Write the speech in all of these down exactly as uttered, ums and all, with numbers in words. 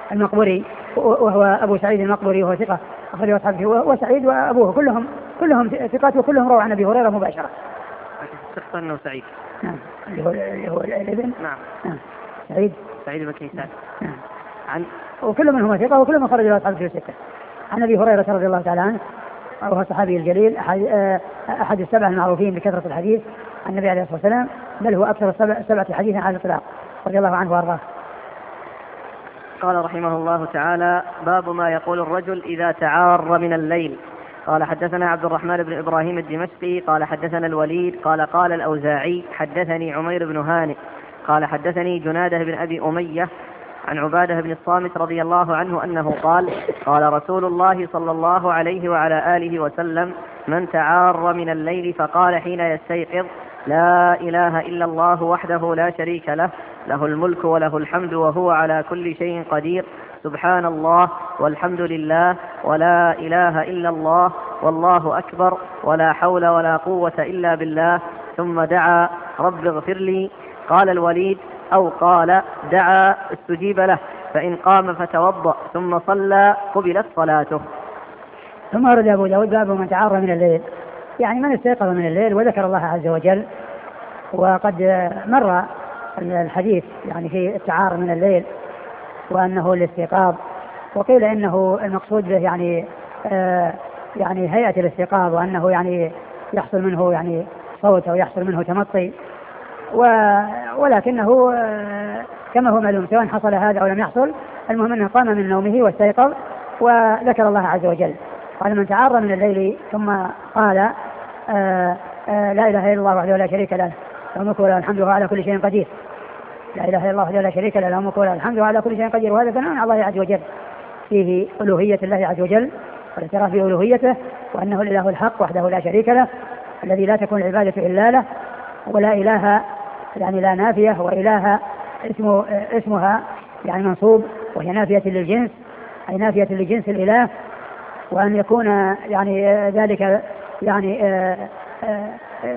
المقبري وهو أبو سعيد المقبري وهو ثقة أخرجه أصحابه، وسعيد وأبوه كلهم كلهم ثقات وكلهم رووا عن أبي هريرة مباشرة. ثقة أنه سعيد. نعم اللي هو اللي هو الابن. نعم. نعم سعيد. سعيد بن كيسان. نعم. عن وكل منهم ثقة وكل من خرج له أصحابه في ستة. عن أبي هريرة رضي الله تعالى عنه وهو الصحابي الجليل أحد, أحد السبع المعروفين بكثرة الحديث عن النبي عليه الصلاة والسلام، بل هو أكثر السبع سبعة حديثا على الإطلاق رضي الله عنه وأرضاه. قال رحمه الله تعالى: باب ما يقول الرجل إذا تعار من الليل. قال حدثنا عبد الرحمن بن إبراهيم الدمشقي قال حدثنا الوليد قال قال الأوزاعي حدثني عمير بن هانئ قال حدثني جنادة بن أبي أمية عن عبادة بن الصامت رضي الله عنه أنه قال: قال رسول الله صلى الله عليه وعلى آله وسلم: من تعار من الليل فقال حين يستيقظ: لا إله إلا الله وحده لا شريك له، له الملك وله الحمد وهو على كل شيء قدير، سبحان الله والحمد لله ولا إله إلا الله والله أكبر ولا حول ولا قوة إلا بالله، ثم دعا: رب اغفر لي. قال الوليد: أو قال دعا استجيب له، فإن قام فتوضأ ثم صلى قبلت صلاته. ثم ورد أبو داود باب من تعار من الليل، يعني من استيقظ من الليل وذكر الله عز وجل. وقد مر الحديث يعني في التعار من الليل وأنه الاستيقاظ، وقيل إنه المقصود به يعني آه يعني هيئة الاستيقاظ، وأنه يعني يحصل منه يعني صوت أو يحصل منه تمطي، ولكنه آه كما هو معلوم سواء حصل هذا أو لم يحصل، المهم أنه قام من نومه واستيقظ وذكر الله عز وجل. قال: من تعار من الليل ثم قال آه آه لا إله إلا الله وحده لا شريك له، له الملك وله الحمد وهو على كل شيء قدير. لا إله إلا الله وحده لا شريك له، له الملك وله الحمد وهو على كل شيء قدير. وهذا ثناء على الله عز وجل، فيه ألوهية الله عز وجل والاعتراف بألوهيته، وأنه الإله الحق وحده لا شريك له الذي لا تكون العبادة إلا له، ولا إله يعني لا نافية، وإله اسمه اسمها يعني منصوب وهي نافية للجنس، أي نافية لجنس الإله، وأن يكون يعني ذلك يعني آآ آآ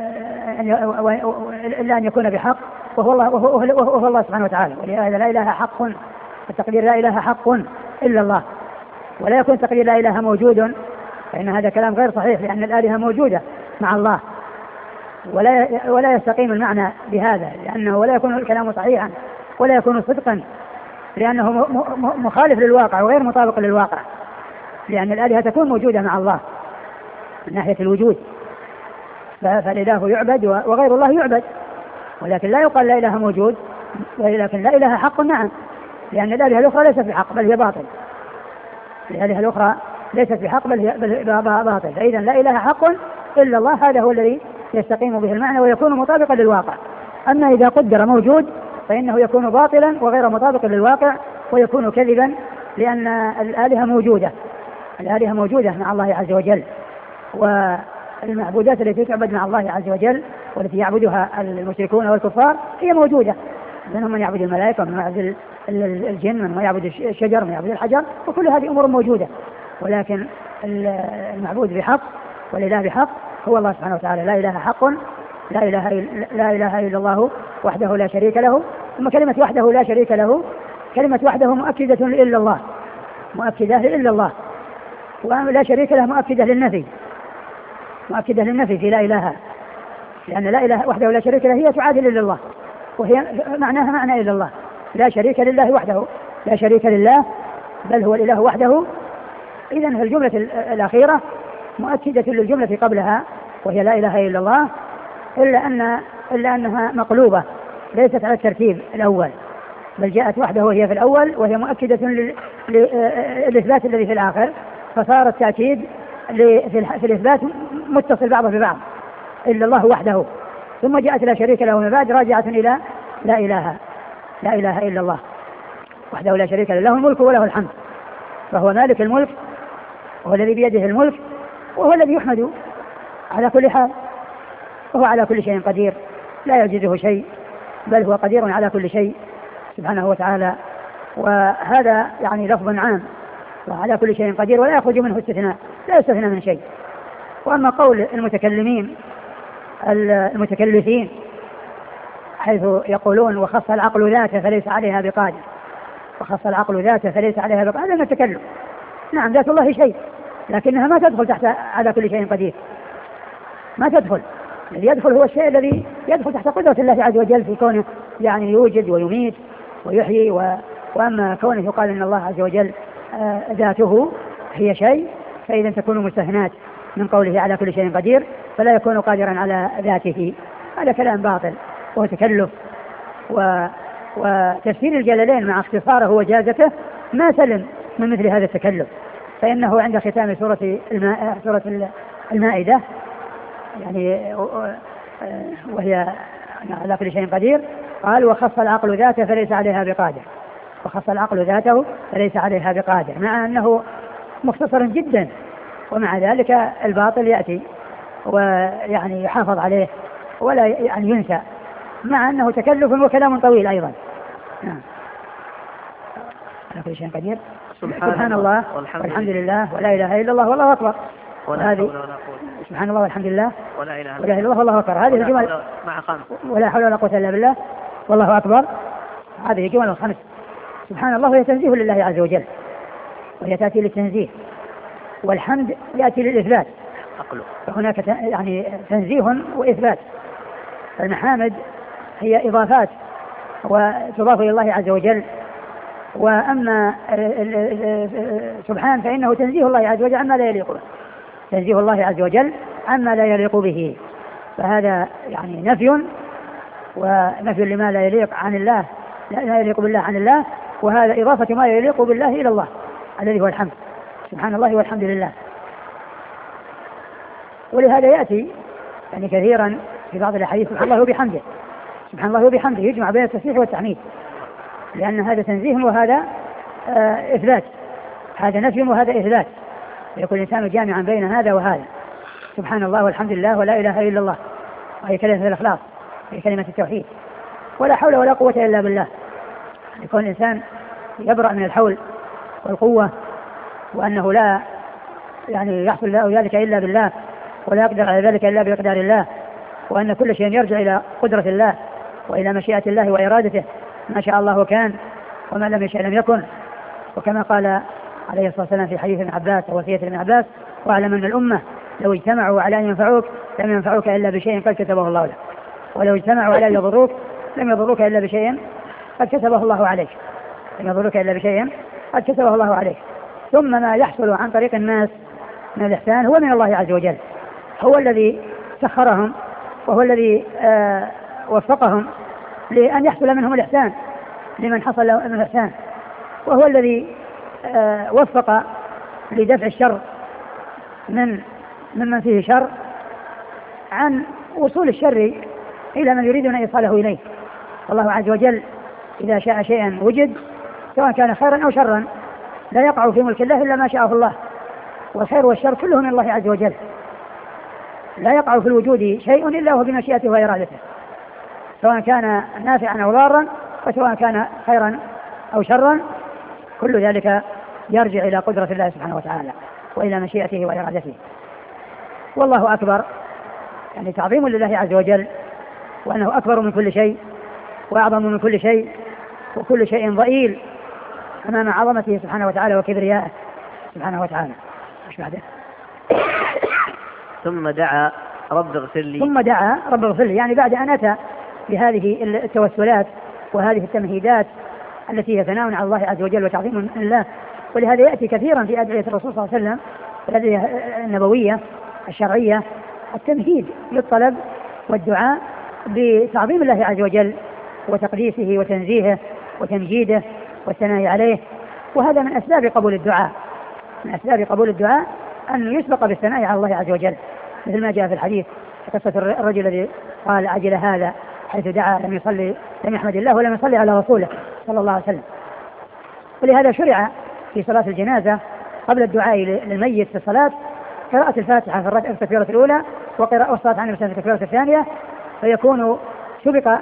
إلا أن يكون بحق، وهو الله, وهو الله سبحانه وتعالى. ولهذا لا إله حق، التقدير لا إله حق إلا الله، ولا يكون تقدير لا إله موجود، فإن هذا كلام غير صحيح، لأن الآلهة موجودة مع الله، ولا ولا يستقيم المعنى بهذا، لأنه ولا يكون الكلام صحيحا ولا يكون صدقا، لأنه مخالف للواقع وغير مطابق للواقع، لأن الآلهة تكون موجودة مع الله من ناحية الوجود، فالإله يعبد وغير الله يعبد، ولكن لا يقال لا إله موجود، ولكن لا إله حق نعم، لأن الآلهة الأخرى ليست بحق بل هي باطل، الآلهة الأخرى ليست بحق بل هي باطل. فإذا لا إله حق إلا الله، هذا هو الذي يستقيم به المعنى ويكون مطابقا للواقع. أما إذا قدر موجود فإنه يكون باطلا وغير مطابق للواقع ويكون كذبا، لأن الآلهة موجودة الآلهة موجودة مع الله عز وجل، والمعبودات التي تعبد مع الله عز وجل والتي يعبدها المشركون والكفار هي موجودة، منهم من يعبد الملائكة ومن يعبد الجن ومن يعبد الشجر ومن يعبد الحجر، وكل هذه أمور موجودة، ولكن المعبود بحق والإله بحق هو الله سبحانه وتعالى. لا إله حق، لا إله لا إله إلا الله وحده لا شريك له. ثم كلمة وحده لا شريك له، كلمة وحده مؤكدة إلا الله، مؤكدة إلا الله، ولا شريك له مؤكدة للنفي، مؤكدة للنفي في لا إله، لأن لا إله وحده لا شريك له هي تعادل إلا الله، وهي معناها معنى إلا الله. لا شريك لله وحده، لا شريك لله بل هو الإله وحده. إذن الجملة الأخيرة مؤكدة للجملة قبلها وهي لا إله إلا الله، إلا أن إلا أنها مقلوبة ليست على الترتيب الأول، بل جاءت وحده وهي في الأول وهي مؤكدة للإثبات الذي في الآخر، فصار التأكيد في الإثبات متصل بعضه ببعض، إلا الله وحده، ثم جاءت لا شريك له من بعد راجعة إلى لا إله لا إله إلا الله وحده لا شريك له، له الملك وله الحمد، فهو مالك الملك وهو الذي بيده الملك وهو الذي يحمد على كل حال، وهو على كل شيء قدير لا يعجزه شيء، بل هو قدير على كل شيء سبحانه وتعالى. وهذا يعني لفظ عام، وعلى كل شيء قدير ولا يخرج منه استثناء، لا يستثنى من شيء. وأما قول المتكلمين المتكلفين حيث يقولون وخص العقل ذاته فليس عليها بقادر، وخص العقل ذاته فليس عليها بقاء، هذا من التكلف. نعم ذات الله شيء، لكنها ما تدخل تحت على كل شيء قدير، ما تدخل. الذي يدخل هو الشيء الذي يدخل تحت قدرة الله عز وجل في كونه يعني يوجد ويميت ويحيي و... وأما كونه يقال إن الله عز وجل آه ذاته هي شيء، فإذا تكون مستثنات من قوله على كل شيء قدير، فلا يكون قادرا على ذاته. هذا كلام باطل وهو تكلف. و... وتفسير الجلالين مع اختصاره وجازته ما سلم من مثل هذا التكلف، فإنه عند ختام سورة الماء سورة المائدة يعني وهي على كل شيء قدير قال وخص العقل ذاته فليس عليها بقادر، وخص العقل ذاته فليس عليها بقادر، مع أنه مختصر جدا، ومع ذلك الباطل يأتي ويعني يحافظ عليه ولا يعني ينسى، مع أنه تكلف وكلام طويل أيضا. نعم. على كل شيء قدير. سبحان, سبحان الله والحمد, والحمد لله ولا إله إلا الله والله أكبر. وهذه سبحان الله والحمد لله ولا إله إلا الله والله أكبر. هذه الجمل مع خمس ولا حول ولا قوة إلا بالله والله أكبر. هذه جمل الخمس. سبحان الله هي تنزيه لله عز وجل، وهي تأتي للتنزيه، والحمد يأتي للإثبات. فهناك يعني تنزيه وإثبات. المحامد هي إضافات وتضاف إلى الله عز وجل، وأما سبحان فإنه تنزيه الله عز وجل عما لا يليق به، تنزيه الله عز وجل عما لا يليق به، فهذا يعني نفي، ونفي لما لا يليق عن الله لا يليق بالله عن الله، وهذا إضافة ما يليق بالله إلى الله الذي هو الحمد. سبحان الله والحمد لله. ولهذا يأتي يعني كثيرا في بعض الأحاديث سبحان الله وبحمده، سبحان الله وبحمده، يجمع بين التسبيح والتحميد، لأن هذا تنزيه وهذا آه إثبات، هذا نفي وهذا إثبات، يكون الإنسان جامعا بين هذا وهذا. سبحان الله والحمد لله ولا إله إلا الله، وهي كلمة الإخلاص، هي كلمة التوحيد، ولا حول ولا قوة إلا بالله، يكون الإنسان يبرأ من الحول والقوة، وأنه لا يعني يحصل له ذلك إلا بالله، ولا يقدر على ذلك إلا بإقدار الله، وأن كل شيء يرجع إلى قدرة الله وإلى مشيئة الله وإرادته، ما شاء الله كان وما لم يشاء لم يكن. وكما قال عليه الصلاة والسلام في حديث ابن عباس ووصية ابن عباس واعلم أن الأمة لو اجتمعوا على أن ينفعوك لم ينفعوك إلا بشيء قد كتبه الله لك، ولو اجتمعوا على أن يضروك لم يضروك إلا بشيء قد كتبه الله عليك، لم يضروك إلا بشيء قد كتبه الله عليك. ثم ما يحصل عن طريق الناس من الإحسان هو من الله عز وجل، هو الذي سخرهم وهو الذي آه وفقهم لأن يحصل منهم الإحسان لمن حصل من الإحسان، وهو الذي آه وفق لدفع الشر من ممن فيه شر عن وصول الشر إلى من يريدون إيصاله إليه. الله عز وجل إذا شاء شيئا وجد سواء كان خيرا أو شرا، لا يقع في ملك الله إلا ما شاءه الله، والخير والشر كله من الله عز وجل، لا يقع في الوجود شيء إلا هو بمشيئته وإرادته، سواء كان نافعا أو ضارا، وسواء كان خيرا أو شرا، كل ذلك يرجع إلى قدرة الله سبحانه وتعالى وإلى مشيئته وإرادته. والله أكبر يعني تعظيم لله عز وجل، وأنه أكبر من كل شيء وأعظم من كل شيء، وكل شيء ضئيل أمام عظمته سبحانه وتعالى وكبريائه سبحانه وتعالى. مش بعده؟ ثم دعا رب اغفر لي ثم دعا رب اغفر لي، يعني بعد أن أتى بهذه التوسلات وهذه التمهيدات التي هي ثناء على الله عز وجل وتعظيم لله. ولهذا يأتي كثيرا في أدعية الرسول صلى الله عليه وسلم الأدعية النبوية الشرعية التمهيد للطلب والدعاء بتعظيم الله عز وجل وتقديسه وتنزيهه وتمجيده والثناء عليه. وهذا من أسباب قبول الدعاء، من أسباب قبول الدعاء أن يسبق بالثناء على الله عز وجل، مثل ما جاء في الحديث قصة الرجل الذي قال عجل هذا حيث دعا لم يصلي لم يحمد الله ولم يصلي على رسوله صلى الله عليه وسلم. ولهذا شرع في صلاة الجنازة قبل الدعاء للميت في الصلاة قراءة الفاتحة في التكبيرة الأولى وقراءة الصلاة عنه في التكبيرة الثانية، فيكون سبق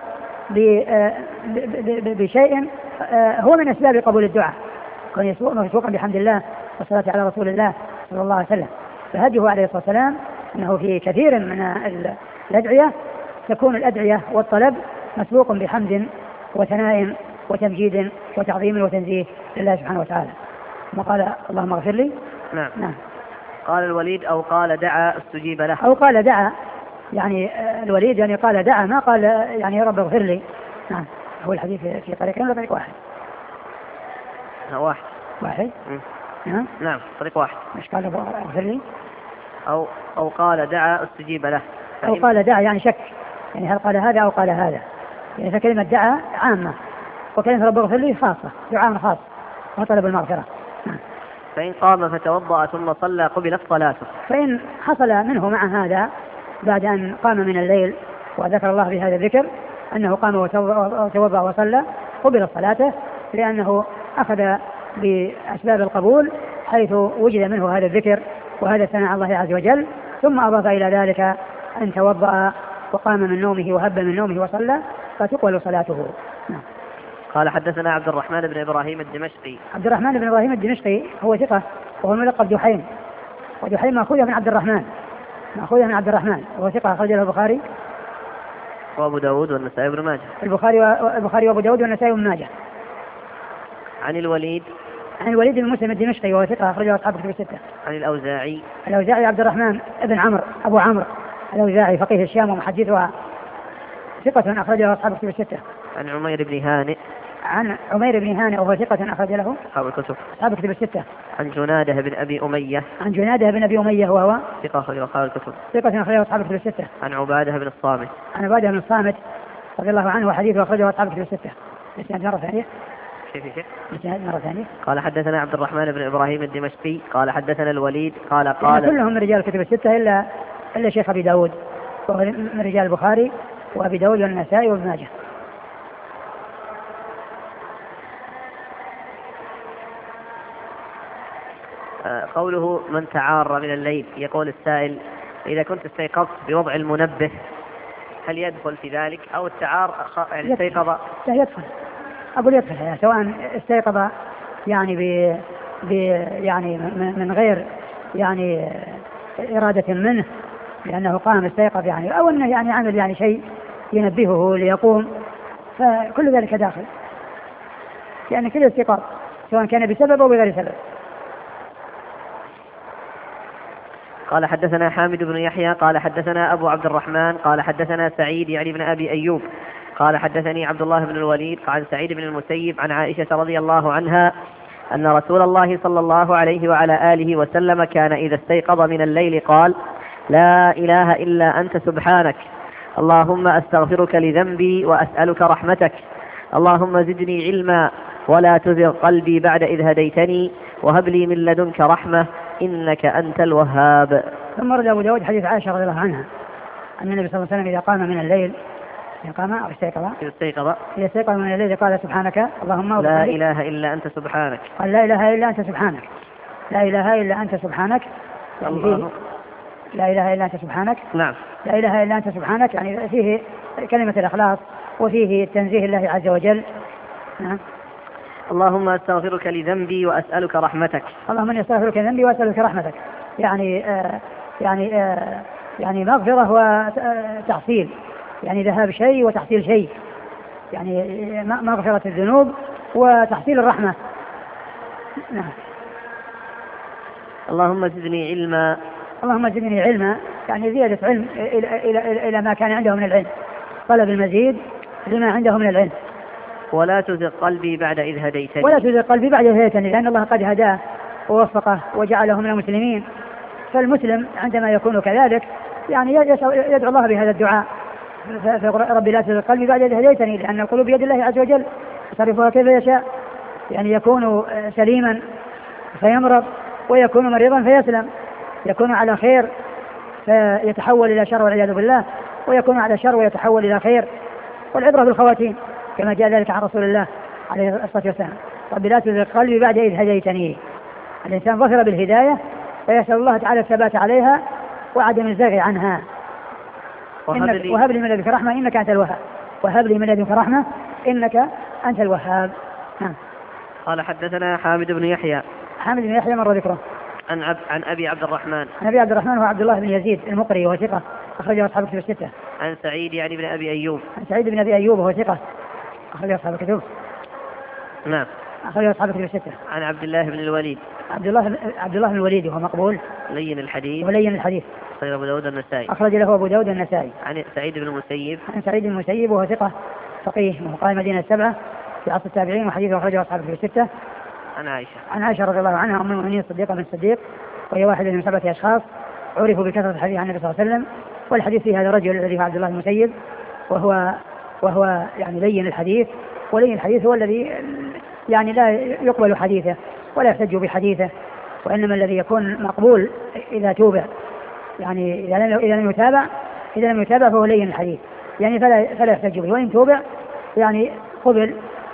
بشيء هو من أسباب قبول الدعاء، كون يسبقا بحمد الله والصلاة على رسول الله صلى الله عليه وسلم. فهديه عليه الصلاة والسلام أنه في كثير من الأدعية تكون الأدعية والطلب مسبوق بحمد وثناء وتمجيد وتعظيم وتنزيه لله سبحانه وتعالى. ثم قال اللهم اغفر لي. نعم. نعم. قال الوليد أو قال دعا استجيب له. أو قال دعا، يعني الوليد يعني قال دعا، ما قال يعني يا رب اغفر لي. نعم. هو الحديث في طريقين ولا طريق واحد؟ واحد. واحد. نعم. نعم طريق واحد. مش قال اغفر لي؟ أو أو قال دعا استجيب له. أو قال دعا يعني شك، يعني هل قال هذا أو قال هذا، يعني فكلمة دعا عامة وكلمة رب اغفر لي خاصة، دعاء خاص وطلب المغفرة. فإن قام فتوضأ ثم صلى قبلت صلاته. فإن حصل منه مع هذا بعد أن قام من الليل وذكر الله بهذا الذكر أنه قام وتوضأ وصلى قبلت صلاته، لأنه أخذ بأسباب القبول حيث وجد منه هذا الذكر وهذا الثناء على الله عز وجل، ثم أضاف إلى ذلك أن توضأ وقام من نومه وهب من نومه وصلى فتقبل صلاته. نعم. قال حدثنا عبد الرحمن بن إبراهيم الدمشقي. عبد الرحمن بن إبراهيم الدمشقي هو ثقة وهو الملقب دحيم، ودحيم مأخوذة من عبد الرحمن، مأخوذة من عبد الرحمن وهو ثقة أخرج له البخاري وأبو داود والنسائي وابن ماجه. البخاري والبخاري وأبو داود والنسائي وابن ماجه. عن الوليد عن الوليد بن مسلم الدمشقي وهو ثقة أخرجه أصحاب الكتب الستة. عن الأوزاعي الأوزاعي عبد الرحمن ابن عمرو أبو عمرو الأوزاعي فقيه الشام ومحدثها، ثقة أخرجه أصحاب الكتب الستة. عن عمير بن هانئ عن عمير بن هانئ وهو ثقة أخرج له أصحاب الكتب أصحاب الكتب الستة. عن جناده بن أبي أمية عن جناده بن أبي أمية وهو ثقة أخرجه أصحاب الكتب ثقة أخرجه أصحاب الكتب الستة. عن عبادة بن الصامت عن عبادة بن الصامت رضي الله عنه وحديثه أخرجه أصحاب الكتب الستة. الإسناد مرة ثانية. شيء في شيء. الإسناد مرة ثانية. قال حدثنا عبد الرحمن بن إبراهيم الدمشقي قال حدثنا الوليد قال قال كلهم من رجال الكتب الستة إلا إلا شيخ أبي داود وهو من رجال البخاري وأبي داود والنسائي وابن ماجه. قوله من تعار من الليل، يقول السائل إذا كنت استيقظت بوضع المنبه هل يدخل في ذلك أو التعار يعني استيقظ؟ لا يدخل، أقول يدخل يعني سواء استيقظ يعني ب... ب... يعني من غير يعني إرادة منه لأنه قام استيقظ يعني أو أنه يعني عمل يعني شيء ينبهه ليقوم، فكل ذلك داخل، يعني كل استيقاظ سواء كان بسبب أو بغير سبب. قال حدثنا حامد بن يحيى قال حدثنا أبو عبد الرحمن قال حدثنا سعيد يعني بن أبي أيوب قال حدثني عبد الله بن الوليد عن سعيد بن المسيب عن عائشة رضي الله عنها أن رسول الله صلى الله عليه وعلى آله وسلم كان إذا استيقظ من الليل قال لا إله إلا أنت سبحانك اللهم أستغفرك لذنبي وأسألك رحمتك اللهم زدني علما ولا تزغ قلبي بعد إذ هديتني وهب لي من لدنك رحمة إنك أنت الوهاب. ثم رد أبو داود حديث عائشة رضي الله عنها أن النبي صلى الله عليه وسلم إذا قام من الليل إذا قام أو استيقظ إذا استيقظ إذا استيقظ من الليل قال سبحانك اللهم لا إله إلا أنت سبحانك قال لا إله إلا أنت سبحانك لا إله إلا أنت سبحانك يعني الله لا إله إلا أنت سبحانك. نعم. لا إله إلا أنت سبحانك يعني فيه كلمة الإخلاص وفيه تنزيه الله عز وجل. نعم. اللهم أستغفرك لذنبي وأسألك رحمتك. اللهم أني أستغفرك لذنبي وأسألك رحمتك يعني آه يعني آه يعني مغفرة وتحصيل، يعني ذهاب شيء وتحصيل شيء، يعني مغفرة الذنوب وتحصيل الرحمة. نعم. اللهم زدني علما اللهم زدني علما يعني زيادة علم إلى, إلى, إلى ما كان عنده من العلم، طلب المزيد لما عنده من العلم. ولا تزغ قلبي بعد إذ هديتني ولا تزغ قلبي بعد إذ هديتني لأن الله قد هداه ووفقه وجعله من المسلمين، فالمسلم عندما يكون كذلك يعني يدعو الله بهذا الدعاء ربي لا تزغ قلبي بعد إذ هديتني، لأن القلوب بيد الله عز وجل يصرفها كيف يشاء، يعني يكون سليما فيمرض ويكون مريضا فيسلم، يكون على خير فيتحول إلى شر والعياذ بالله، ويكون على شر ويتحول إلى خير، والعبرة بالخواتيم كما جاء ذلك عن رسول الله عليه الصلاة والسلام ربي لا تزغ قلبي بعد إذ هديتني. الإنسان ظفر بالهداية فيسأل الله تعالى الثبات عليها وعدم الزغ عنها. وهب لي من لدنك رحمة إنك أنت الوهاب وهب لي من لدنك رحمة إنك أنت الوهاب. نعم. قال حدثنا حامد بن يحيى حامد بن يحيى مر ذكره عن, عب... عن أبي عبد الرحمن عن أبي عبد الرحمن هو عبد الله بن يزيد المقري وهو ثقة أخرجه أصحاب الكتب الستة. عن سعيد يعني بن أبي أيوب عن سعيد بن أبي أيوب وهو ثقة أخرجه أصحاب الكتب. نعم. أخرجه أصحاب الكتب الستة. عن عبد الله بن الوليد. عبد الله عبد الله بن الوليد وهو مقبول لين الحديث. ولين الحديث. أخرج أبو داود النسائي. أخرج له أبو داود النسائي. عن سعيد بن المسيب. عن سعيد بن المسيب وهو ثقة فقيه من فقهاء المدينة السبعة في عصر التابعين وحديثه أخرجه أصحاب الكتب الستة. عن عائشة. عن عائشة رضي الله عنها أم المؤمنين الصديقة بنت الصديق وهي واحدة من سبعة أشخاص عرفوا بكثرة الحديث عن النبي صلى الله عليه وسلم. والحديث في هذا الرجل الذي هو عبد الله المسيب وهو وهو يعني لين الحديث. ولين الحديث هو الذي يعني لا يقبل حديثه ولا يحتج بحديثه، وإنما الذي يكون مقبول إذا توبع، يعني إذا لم إذا لم يتابع إذا لم يتابع فهو لين الحديث يعني فلا فلا يحتج به، وإن توبع يعني قبل.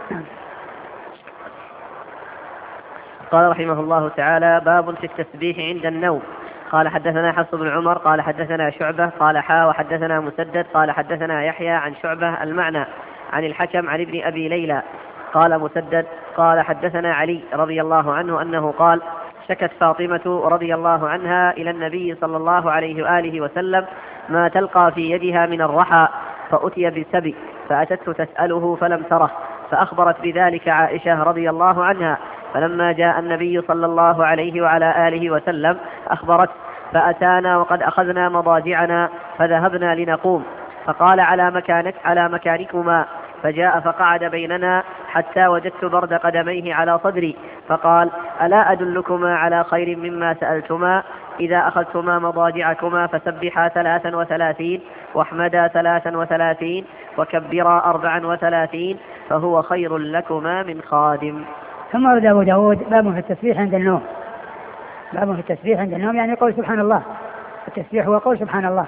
قال رحمه الله تعالى: باب في التسبيح عند النوم. قال حدثنا حفص بن عمر قال حدثنا شعبة قال حا وحدثنا مسدد قال حدثنا يحيى عن شعبة المعنى عن الحكم عن ابن أبي ليلى قال مسدد قال حدثنا علي رضي الله عنه أنه قال: شكت فاطمة رضي الله عنها إلى النبي صلى الله عليه وآله وسلم ما تلقى في يدها من الرحى، فأتي بسبي فأتته تسأله فلم تره، فأخبرت بذلك عائشة رضي الله عنها، فلما جاء النبي صلى الله عليه وعلى آله وسلم أخبرت، فأتانا وقد أخذنا مضاجعنا فذهبنا لنقوم، فقال: على مكانك على مكانكما، فجاء فقعد بيننا حتى وجدت برد قدميه على صدري، فقال: ألا أدلكما على خير مما سألتما؟ إذا أخذتما مضاجعكما فسبحا ثلاثا وثلاثين واحمدا ثلاثا وثلاثين وكبرا أربعا وثلاثين فهو خير لكما من خادم. ثم ورد أبو داود باب في التسبيح عند النوم. باب في التسبيح عند النوم يعني قول سبحان الله. التسبيح هو قول سبحان الله.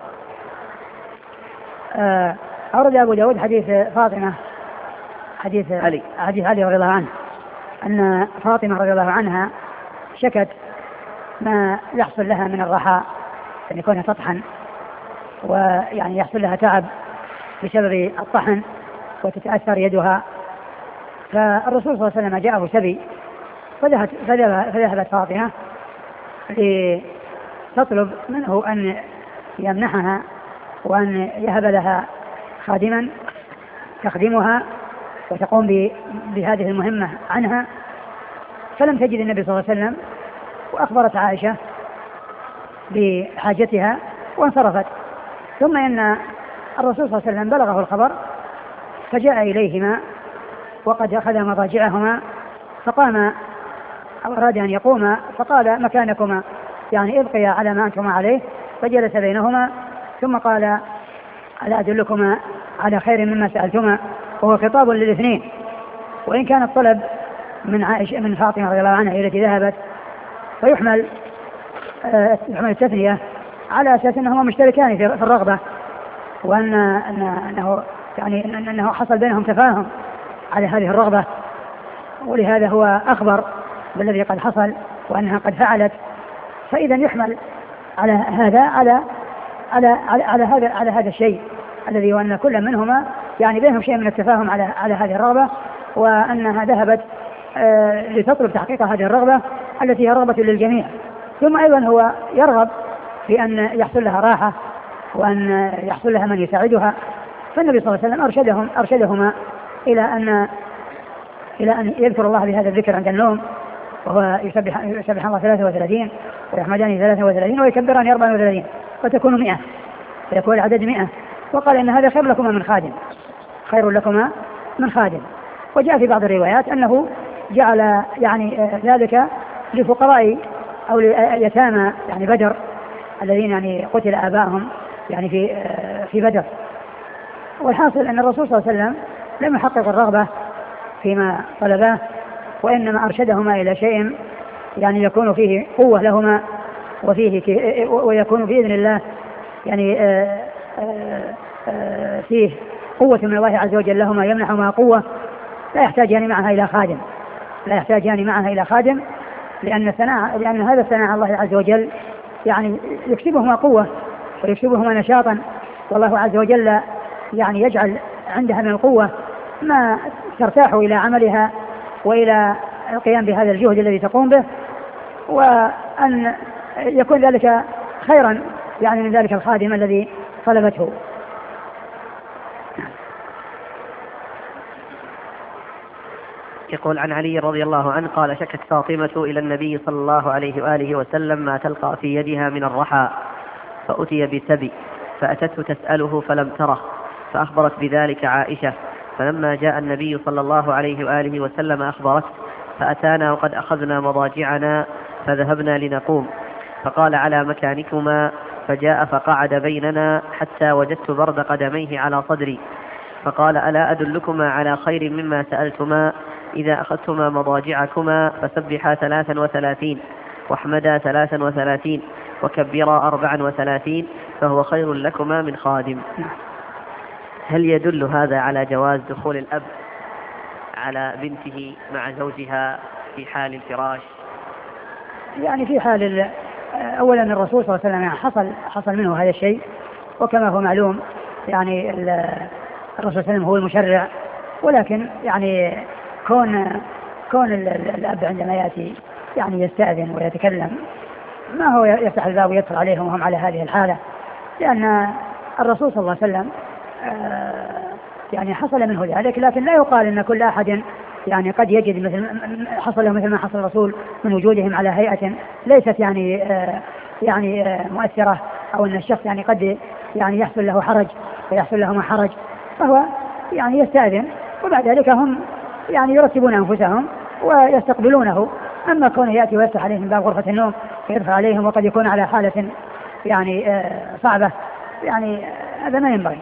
أورد أبو داود حديث فاطمة حديث علي حديث علي رضي الله عنه أن فاطمة رضي الله عنها شكت ما يحصل لها من الرحى، يعني كونها تطحن ويعني يحصل لها تعب بسبب الطحن وتتأثر يدها. فالرسول صلى الله عليه وسلم جاءه سبي فذهبت, فذهبت فاطمة لتطلب منه أن يمنحها وأن يهب لها خادما تخدمها وتقوم بهذه المهمة عنها، فلم تجد النبي صلى الله عليه وسلم، وأخبرت عائشة بحاجتها وانصرفت. ثم إن الرسول صلى الله عليه وسلم بلغه الخبر فجاء إليهما وقد أخذ مضاجعهما، فقام أو أراد أن يقوم فقال: مكانكما، يعني ابقيا على ما أنتما عليه، فجلس بينهما ثم قال: ألا أدلكما على خير مما سألتما؟ وهو خطاب للاثنين، وإن كان الطلب من عائشة من فاطمة رضي الله عنها التي ذهبت فيحمل آه يحمل التثنية على أساس أنهما مشتركان في الرغبة، وأن أنه يعني أنه حصل بينهم تفاهم على هذه الرغبة، ولهذا هو أخبر بالذي قد حصل وأنها قد فعلت. فإذا يحمل على هذا على على على, على هذا على هذا الشيء الذي هو أن كل منهما يعني بينهم شيء من التفاهم على على هذه الرغبة، وأنها ذهبت آه لتطلب تحقيق هذه الرغبة التي هي رغبة للجميع. ثم أيضا هو يرغب في أن يحصل لها راحة وأن يحصل لها من يساعدها. فالنبي صلى الله عليه وسلم أرشدهم أرشدهما إلى أن إلى أن يذكر الله بهذا الذكر عند النوم، وهو يسبح يسبح الله ثلاثة وثلاثين ويحمدان ثلاثة وثلاثين ويكبران أربعة وثلاثين فتكون مئة، فيكون العدد مئة. وقال إن هذا خير لكما من خادم، خير لكما من خادم. وجاء في بعض الروايات أنه جعل يعني ذلك لفقراء أو ليتامى يعني بدر الذين يعني قتل آبائهم يعني في في بدر. والحاصل أن الرسول صلى الله عليه وسلم لم يحقق الرغبة فيما طلباه، وإنما أرشدهما إلى شيء يعني يكون فيه قوة لهما وفيه ويكون بإذن الله يعني آآ آآ فيه قوة من الله عز وجل لهما يمنحهما قوة لا يحتاجان معها إلى خادم لا يحتاجان معها إلى خادم لأن ثناء لأن هذا ثناء الله عز وجل يعني يكسبهما قوة ويكسبهما نشاطا، والله عز وجل يعني يجعل عندها من القوة ما ترتاح إلى عملها وإلى القيام بهذا الجهد الذي تقوم به، وأن يكون ذلك خيرا يعني من ذلك الخادم الذي طلبته. يقول عن علي رضي الله عنه قال شكت فاطمة إلى النبي صلى الله عليه وآله وسلم ما تلقى في يدها من الرحى، فأتي بسبي فأتته تسأله فلم تره، فأخبرت بذلك عائشة، فلما جاء النبي صلى الله عليه وآله وسلم أخبرته، فأتانا وقد أخذنا مضاجعنا فذهبنا لنقوم، فقال على مكانكما، فجاء فقعد بيننا حتى وجدت برد قدميه على صدري، فقال ألا أدلكما على خير مما سألتما؟ إذا أخذتما مضاجعكما فسبحا ثلاثا وثلاثين واحمدا ثلاثا وثلاثين وكبرا أربعا وثلاثين فهو خير لكما من خادم. هل يدل هذا على جواز دخول الأب على بنته مع زوجها في حال الفراش؟ يعني في حال أولا الرسول صلى الله عليه وسلم يعني حصل, حصل منه هذا الشيء، وكما هو معلوم يعني الرسول صلى الله عليه وسلم هو المشرع، ولكن يعني كون كون الأب عندما يأتي يعني يستأذن ويتكلم ما هو يفتح الباب ويدخل عليهم وهم على هذه الحالة، لأن الرسول صلى الله عليه وسلم يعني حصل منه ذلك، لكن لا يقال أن كل أحد يعني قد يجد مثل حصل له مثل ما حصل الرسول من وجودهم على هيئة ليست يعني يعني مؤثرة، أو أن الشخص يعني قد يعني يحصل له حرج ويحصل له ما حرج، فهو يعني يستأذن وبعد ذلك هم يعني يرتبون أنفسهم ويستقبلونه. أما كونه يأتي ويفتح عليهم باب غرفة النوم ويدخل عليهم وقد يكون على حالة يعني صعبة، يعني هذا ما ينبغي.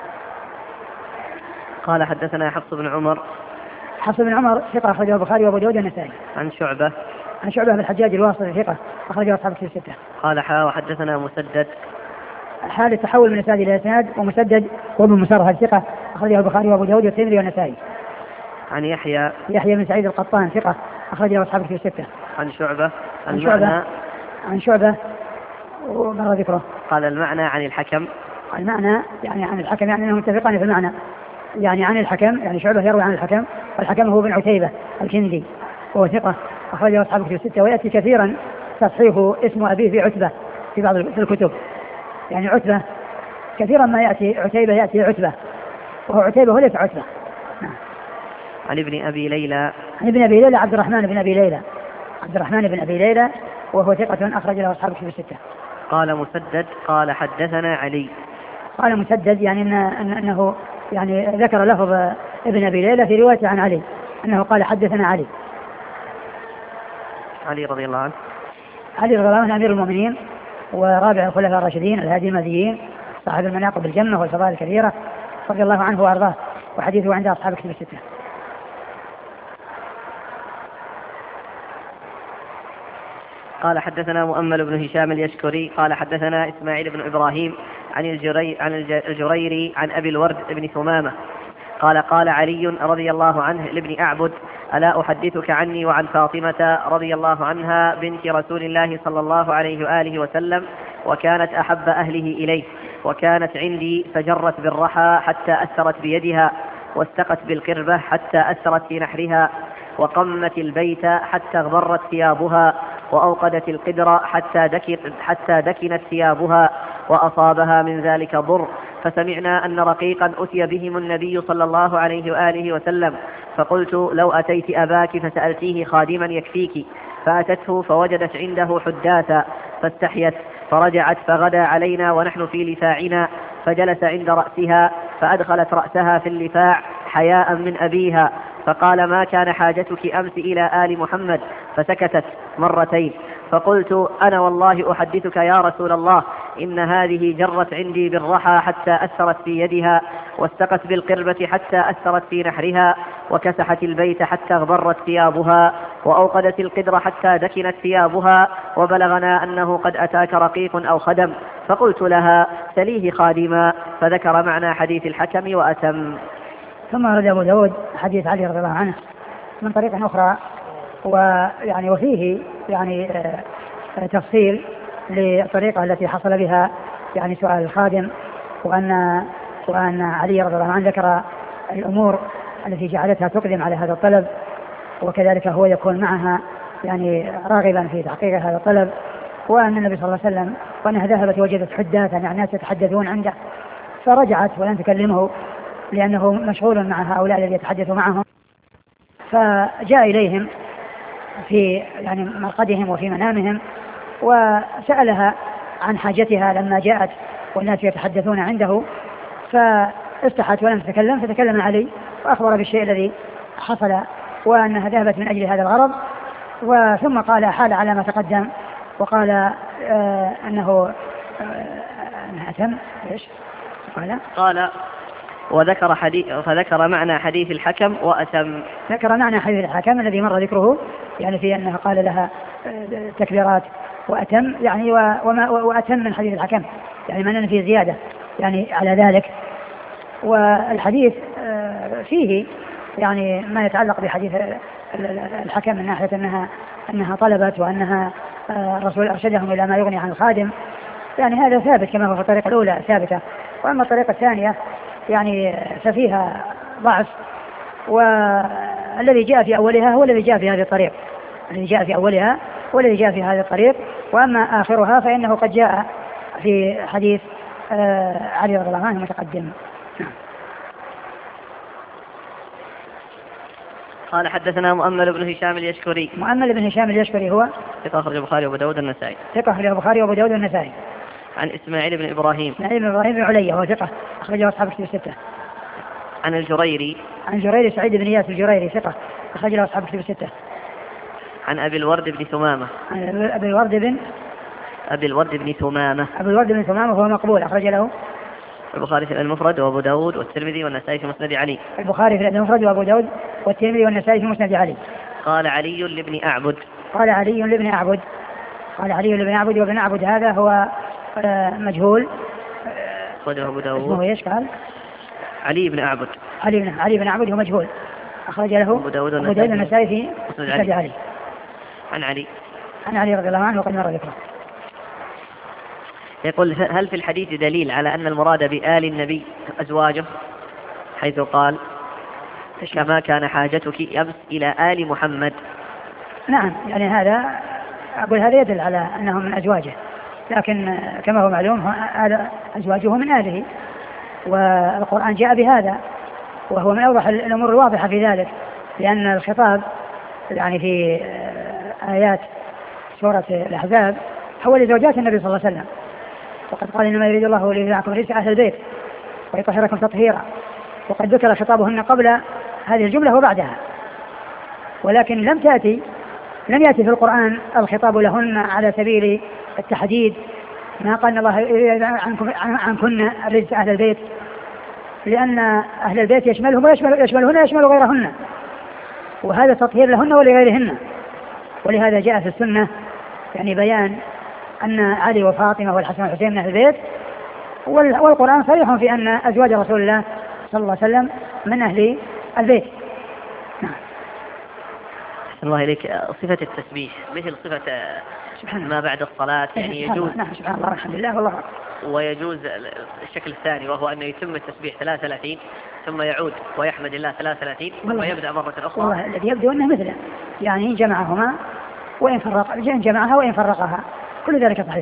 قال حدثنا حفص بن عمر. حفص بن عمر ثقة أخرجه البخاري وأبو داود والنسائي. عن شعبة. عن شعبة بن الحجاج الواسطي ثقة أخرجه أصحاب الكتب الستة. قال حا وحدثنا مسدد. حال التحول من إسناد إلى إسناد، ومسدد وابن مسرهد ثقة أخرجه البخاري وأبو داود والترمذي والنسائي. عن يحيى. يحيى بن سعيد القطان ثقة أخرجه أصحاب الكتب الستة. عن شعبة. عن شعبة. عن شعبة ومر ذكره. قال المعنى عن الحكم. المعنى يعني عن الحكم يعني أنهم متفقان في المعنى، يعني عن الحكم يعني شعبة يروي عن الحكم، والحكم هو بن عتيبة الكندي وهو ثقة أخرجه أصحاب الكتب الستة. ويأتي كثيرا تصحيح اسم أبيه في عتبة في بعض الكتب، يعني عتبة كثيرا ما يأتي عتيبة يأتي عتبة، وهو عتيبة وليس عتبة. نعم. عن ابن أبي ليلى. عن ابن أبي ليلى عبد الرحمن بن أبي ليلى عبد الرحمن بن أبي ليلى وهو ثقة أخرج له أصحاب الكتب الستة. قال مسدد قال حدثنا علي. قال مسدد يعني إن أنه يعني ذكر لفظ ابن أبي ليلى في رواية عن علي أنه قال حدثنا علي. علي رضي الله عنه. علي رضي الله عنه أمير المؤمنين ورابع الخلفاء الراشدين الهادي المهديين صاحب المناقب الجنة والفضائل الكثيرة رضي الله عنه وأرضاه، وحديثه عند أصحاب الكتب الستة. قال حدثنا مؤمل بن هشام اليشكري قال حدثنا إسماعيل بن إبراهيم عن الجري عن الجريري عن أبي الورد بن ثمامة قال قال علي رضي الله عنه لابن أعبد ألا أحدثك عني وعن فاطمة رضي الله عنها بنت رسول الله صلى الله عليه وآله وسلم، وكانت أحب أهله إليه، وكانت عندي فجرت بالرحى حتى أثرت بيدها، واستقت بالقربة حتى أثرت في نحرها، وقمت البيت حتى اغبرت ثيابها، وأوقدت القدر حتى, دكن حتى دكنت ثيابها، وأصابها من ذلك ضر، فسمعنا أن رقيقا أتي بهم النبي صلى الله عليه وآله وسلم، فقلت لو أتيت أباك فسألتيه خادما يكفيك، فأتته فوجدت عنده حداثا فاستحيت، فرجعت فغدا علينا ونحن في لفاعنا، فجلس عند رأسها فأدخلت رأسها في اللفاع حياء من أبيها، فقال ما كان حاجتك أمس إلى آل محمد؟ فسكتت مرتين، فقلت أنا والله أحدثك يا رسول الله إن هذه جرت عندي بالرحى حتى أثرت في يدها، واستقت بالقربة حتى أثرت في نحرها، وكسحت البيت حتى اغبرت ثيابها، وأوقدت القدر حتى دكنت ثيابها، وبلغنا أنه قد أتاك رقيق أو خدم، فقلت لها سليه خادما، فذكر معنى حديث الحكم وأتم. ثم ورد أبو داود حديث علي رضي الله عنه من طريق أخرى، ويعني وفيه يعني تفصيل للطريقة التي حصل بها يعني سؤال الخادم، وأن وأن علي رضي الله عنه ذكر الأمور التي جعلتها تقدم على هذا الطلب، وكذلك هو يكون معها يعني راغبا في تحقيق هذا الطلب، وأن النبي صلى الله عليه وسلم وأنها ذهبت وجدت حداثا يعني ناس يتحدثون عنده، فرجعت ولم تكلمه لأنه مشغول مع هؤلاء الذين يتحدث معهم، فجاء إليهم في يعني مرقدهم وفي منامهم وسألها عن حاجتها لما جاءت والناس يتحدثون عنده، فاستحت ولم تتكلم، فتكلم علي وأخبر بالشيء الذي حصل وأنها ذهبت من أجل هذا الغرض. وثم قال حال على ما تقدم وقال آه أنه آه أتم إيش قال قال وذكر حديث فذكر معنى حديث الحكم وأتم. ذكر معنى حديث الحكم الذي مر ذكره، يعني في أنها قال لها تكبيرات وأتم، يعني وما وأتم من حديث الحكم، يعني من فيه زيادة يعني على ذلك. والحديث فيه يعني ما يتعلق بحديث الحكم من ناحية أنها أنها طلبت وأنها الرسول أرشدهم إلى ما يغني عن الخادم، يعني هذا ثابت كما هو في الطريقة الأولى ثابتة. وأما الطريقة الثانية يعني ففيها ضعف، والذي جاء في أولها هو الذي جاء في هذه الطريق، الذي جاء في أولها هو الذي جاء في هذه الطريق. وأما آخرها فإنه قد جاء في حديث علي رضي الله عنه متقدم. قال حدثنا مؤمل بن هشام اليشكري. مؤمل بن هشام اليشكري هو ثقة أخرجه البخاري وأبو داود والنسائي. ثقة أخرجه البخاري وأبو داود والنسائي. عن إسماعيل بن إبراهيم. إسماعيل بن إبراهيم بن عليا وهو ثقة أخرجه أصحاب الكتب الستة. عن الجريري. عن جريري سعيد بن إياس الجريري ثقة أخرجه أصحاب الكتب الستة. عن أبي الورد بن ثمامة. عن أبي الورد بن أبي الورد بن ثمامة. أبي الورد بن ثمامة وهو مقبول أخرج له البخاري في المفرد وأبو داود والترمذي والنسائي في مسند علي. البخاري في المفرد وأبو داود والترمذي والنسائي في مسند علي. قال علي لابن أعبد. قال علي لابن أعبد. قال علي لابن أعبد. وابن أعبد هذا هو مجهول. أخرجه أبو داود. اسمه إيش قال؟ علي بن أعبد. علي بن علي بن أعبد هو مجهول أخرج له أبو داود والنسائي في مسند علي. عن علي. عن علي رضي الله عنه وقد مر ذكره. يقول هل في الحديث دليل على أن المراد بآل النبي أزواجه، حيث قال كما كان حاجتك أمس إلى آل محمد؟ نعم، يعني هذا أقول هذا يدل على أنهم من أزواجه، لكن كما هو معلوم أزواجه من آله، والقرآن جاء بهذا وهو من أوضح الأمور الواضحة في ذلك، لأن الخطاب يعني في آيات سورة الأحزاب هو لزوجات النبي صلى الله عليه وسلم، وقد قال إنما يريد الله ليذهبكم رجس أهل البيت ويطهركم تطهيرا، وقد ذكر خطابهن قبل هذه الجملة وبعدها، ولكن لم تأتي لم يأتي في القرآن الخطاب لهن على سبيل التحديد، ما قال الله عنكم عنكن رجس أهل البيت، لأن أهل البيت يشملهم ويشمل يشملهن يشمل غيرهن، وهذا تطهير لهن ولغيرهن. ولهذا جاء في السنة يعني بيان أن علي وفاطمة والحسن والحسين من أهل البيت، والقرآن صريح في أن أزواج رسول الله صلى الله عليه وسلم من أهل البيت. نعم. أحسن الله إليك. صفة التسبيح مثل صفة سبحان ما بعد الصلاة، يعني يجوز. نعم سبحان الله الحمد لله والله. ويجوز الشكل الثاني وهو أن يتم التسبيح ثلاثة وثلاثين ثم يعود ويحمد الله ثلاثة وثلاثين ويبدأ مرة أخرى. والله الذي يبدو أنه مثله، يعني إن جمعهما وإن فرق إن جمعها وإن فرقها كل ذلك صحيح.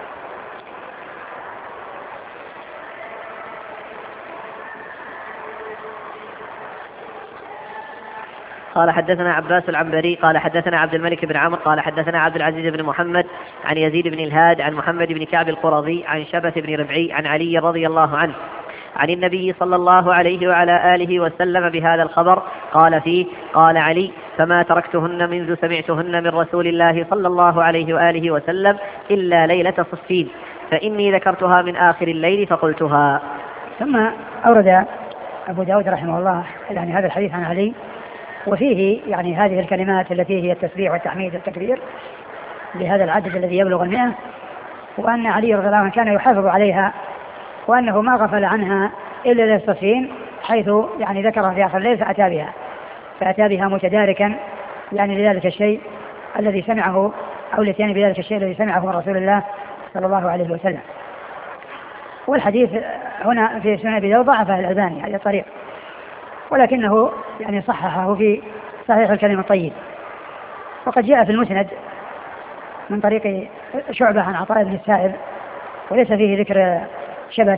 قال حدثنا عباس العنبري قال حدثنا عبد الملك بن عمرو قال حدثنا عبد العزيز بن محمد عن يزيد بن الهاد عن محمد بن كعب القرظي عن شبث بن ربعي عن علي رضي الله عنه عن النبي صلى الله عليه وعلى آله وسلم بهذا الخبر. قال فيه: قال علي: فما تركتهن منذ سمعتهن من رسول الله صلى الله عليه وآله وسلم إلا ليلة صفين، فإني ذكرتها من آخر الليل فقلتها. ثم أورد أبو داود رحمه الله يعني هذا الحديث عن علي، وفيه يعني هذه الكلمات التي هي التسبيح والتحميد والتكبير بهذا العدد الذي يبلغ المئة، وأن علي رضي الله عنه كان يحافظ عليها، وأنه ما غفل عنها إلا للصفين، حيث يعني ذكرها في آخر الليل فأتى بها فأتى بها متداركا يعني لذلك الشيء الذي سمعه أو الاتيان بذلك الشيء الذي سمعه من رسول الله صلى الله عليه وسلم. والحديث هنا في سنن أبي داود ضعفه الألباني هذا الطريق، ولكنه يعني صححه في صحيح الكلم الطيب. وقد جاء في المسند من طريق شعبة عن عطاء بن السائب، وليس فيه ذكر شبث،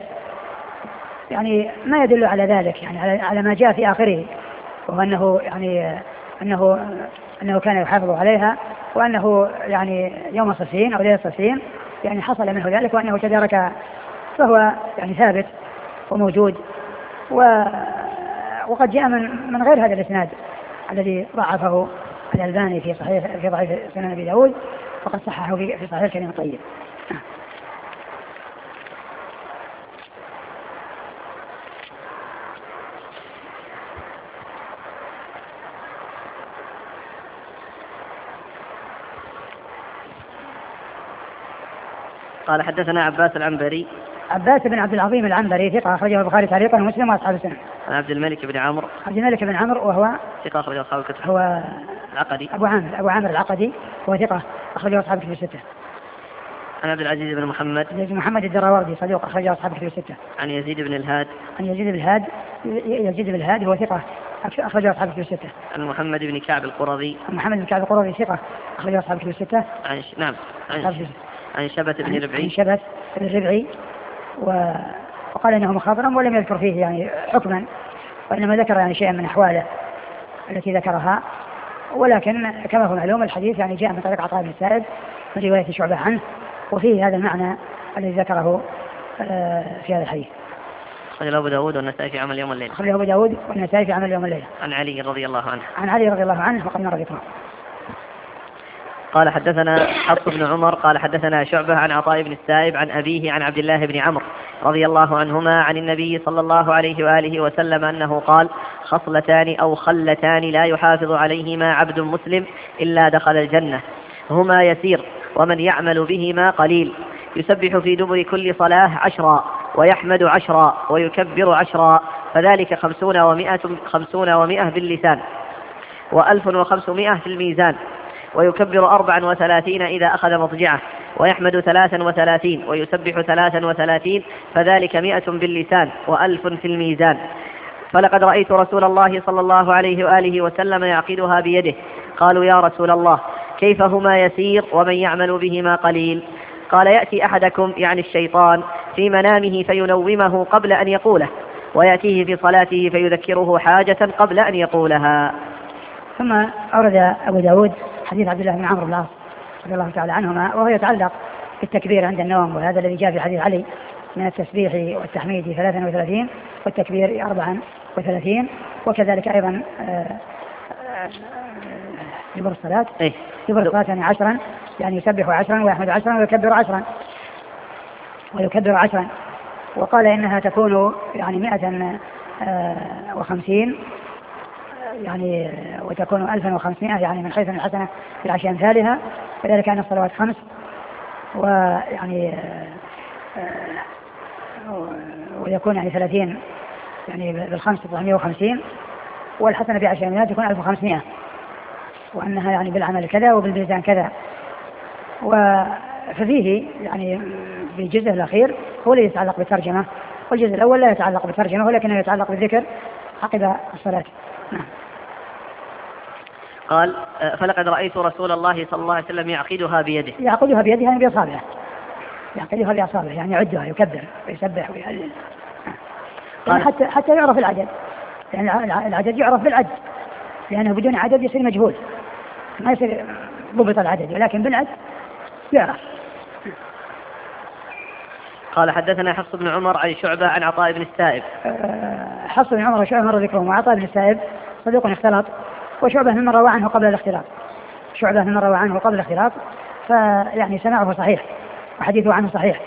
يعني ما يدل على ذلك، يعني على ما جاء في آخره، وهو أنه يعني أنه أنه كان يحافظ عليها، وأنه يعني يوم صفين أو ليلة صفين يعني حصل منه ذلك، وأنه تدارك، فهو يعني ثابت وموجود. و وقد جاء من من غير هذا الإسناد الذي ضعفه الألباني في صحيح في ضعيف سنن أبي داود، وقد صححه في صحيح الكلم الطيب. قال حدثنا عباس العنبري. عباس بن عبد العظيم العنبري ثقة أخرجه البخاري تعليقا ومسلم وأصحاب السنن. عن عبد الملك بن عمرو. عبد الملك بن عمرو وهو ثقة أخرجه أصحاب الكتب. هو العقدي. أبو عامر أبو عامر العقدي وهو ثقة أخرجه أصحاب الكتب الستة. عن عبد العزيز بن محمد. عبد محمد الدراوردي صدوق أخرجه أصحاب الكتب الستة. عن يزيد بن الهاد. عن يزيد بن الهاد يزيد بن الهاد هو ثقة أخرجه أصحاب الكتب الستة. عن محمد بن كعب القرظي. عن محمد بن كعب القرظي ثقة أخرجه أصحاب الكتب الستة. عن ش... نعم عن, عن شبت بن ربعي. عن شبت بن ربعي و... وقال إنه مخضرم ولم يذكر فيه يعني حكما، وإنما ذكر يعني شيئا من أحواله التي ذكرها، ولكن كما هو معلوم الحديث يعني جاء من طريق عطاء بن السائب من رواية شعبة عنه، وفيه هذا المعنى الذي ذكره في هذا الحديث. أخرجه أبو داود والنسائي في عمل يوم الليلة. أخرجه أبو داود والنسائي في عمل يوم الليلة. عن علي رضي الله عنه. عن علي رضي الله عنه وقد مر ذكره. قال حدثنا حفص بن عمر قال حدثنا شعبة عن عطاء بن السائب عن أبيه عن عبد الله بن عمرو رضي الله عنهما عن النبي صلى الله عليه وآله وسلم أنه قال: خصلتان أو خلتان لا يحافظ عليهما عبد مسلم إلا دخل الجنة، هما يسير ومن يعمل بهما قليل، يسبح في دبر كل صلاة عشرا ويحمد عشرا ويكبر عشرا، فذلك خمسون ومائة, خمسون ومائة باللسان وألف وخمسمائة في الميزان، ويكبر أربعا وثلاثين إذا أخذ مضجعه، ويحمد ثلاثا وثلاثين ويسبح ثلاثا وثلاثين، فذلك مائة باللسان وألف في الميزان. فلقد رأيت رسول الله صلى الله عليه وآله وسلم يعقدها بيده. قالوا: يا رسول الله كيف هما يسير ومن يعمل بهما قليل؟ قال: يأتي أحدكم يعني الشيطان في منامه فينومه قبل أن يقوله، ويأتيه في صلاته فيذكره حاجة قبل أن يقولها. ثم أورد أبو داود حديث عبد الله بن عمرو بن العاص رضي الله تعالى عنهما، وهو يتعلق بالتكبير عند النوم، وهذا الذي جاء في حديث علي من التسبيح والتحميد ثلاثا وثلاثين والتكبير أربعا وثلاثين، وكذلك أيضا دبر الصلاة دبر الصلاة يعني عشرا، يعني يسبح عشرا ويحمد عشرا ويكبر عشرا ويكبر عشرا. وقال إنها تكون يعني مائة وخمسين يعني وتكون ألفا وخمسمائة يعني من حيث الحسنة في العشر أمثالها، كذلك أن الصلوات خمس، ويعني ويكون يعني ثلاثين يعني بالخمس تسعمائة وخمسين، والحسنة في عشر أمثالها تكون ألف وخمسمائة، وأنها يعني بالعمل كذا وبالميزان كذا. ففيه يعني بالجزء الأخير هو الذي يتعلق بالترجمة، والجزء الأول لا يتعلق بالترجمة ولكنه يتعلق بالذكر عقب الصلاة. نعم. قال: فلقد رأيت رسول الله صلى الله عليه وسلم يعقدها بيده. يعقدها بيده يعني بأصابعه، يعقدها بأصابعه يعني يعدها يكبر ويسبح ويهلل، يعني حتى حتى يعرف العدد، يعني العدد يعرف بالعد، لأنه بدون عدد يصير مجهول، ما يصير ضبط العدد، ولكن بالعد يعرف. قال: حدثنا حفص بن عمر عن شعبة عن عطاء بن السائب. حفص بن عمر وشعبة مر ذكرهم، وعطاء بن السائب صدوق اختلط، وشعبة ممن روى عنه قبل الاختلاط، شعبة ممن روى عنه قبل الاختلاط، فيعني سماعه صحيح وحديثه عنه صحيح،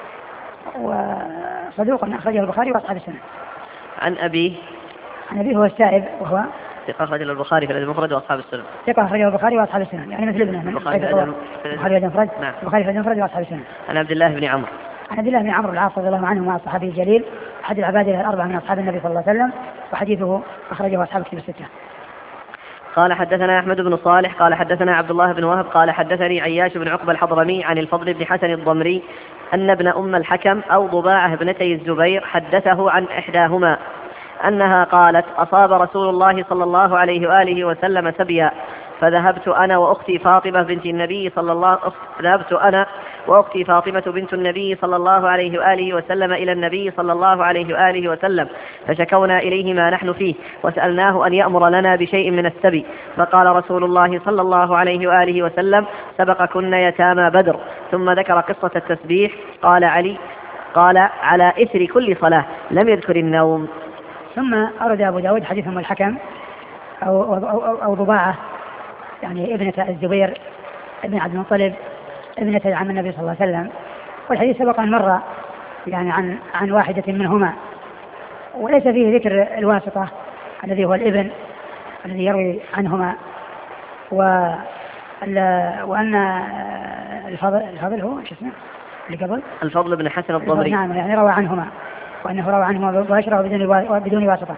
وصدوق أخرجه البخاري وأصحاب السنة. عن أبيه. عن أبيه هو السائب وهو ثقة أخرجه البخاري في المفرد وأصحاب السنة. ثقة أخرجه البخاري وأصحاب السنة، يعني مثل ابنه من البخاري في المفرد. نعم. البخاري في المفرد وأصحاب السنة. عن عبد الله بن عمرو. عن عبد الله بن عمرو العاص رضي الله عنه مع الصحابي الجليل أحد العبادة الأربعة من أصحاب النبي صلى الله عليه وسلم، وحديثه أخرجه أصحاب الكتب الستة. قال: حدثنا أحمد بن صالح قال حدثنا عبد الله بن وهب قال حدثني عياش بن عقبة الحضرمي عن الفضل بن حسن الضمري أن ابن أم الحكم أو ضباعة ابنتي الزبير حدثه عن إحداهما أنها قالت: أصاب رسول الله صلى الله عليه وآله وسلم سبيا، فذهبت أنا وأختي فاطمة بنت النبي صلى الله ذهبت أنا وأختي فاطمة بنت النبي صلى الله عليه وآله وسلم إلى النبي صلى الله عليه وآله وسلم، فشكونا إليه ما نحن فيه، وسألناه أن يأمر لنا بشيء من السبي، فقال رسول الله صلى الله عليه وآله وسلم: سبقكن يتامى بدر. ثم ذكر قصة التسبيح. قال علي: قال على إثر كل صلاة، لم يذكر النوم. ثم أرد أبو داود حديث أم الحكم أو, أو, أو, أو ضباعة، يعني ابنة الزبير ابن عبد المطلب ابنة عم النبي صلى الله عليه وسلم، والحديث سبق أن مر يعني عن عن واحدة منهما، وليس فيه ذكر الواسطة الذي هو الابن الذي يروي عنهما، و وأن الفضل, الفضل هو ايش اسمه اللي قبل الفضل بن حسن الضمري، نعم، يعني روى عنهما، وأنه روى عنهما مباشرة بدون بدون واسطة.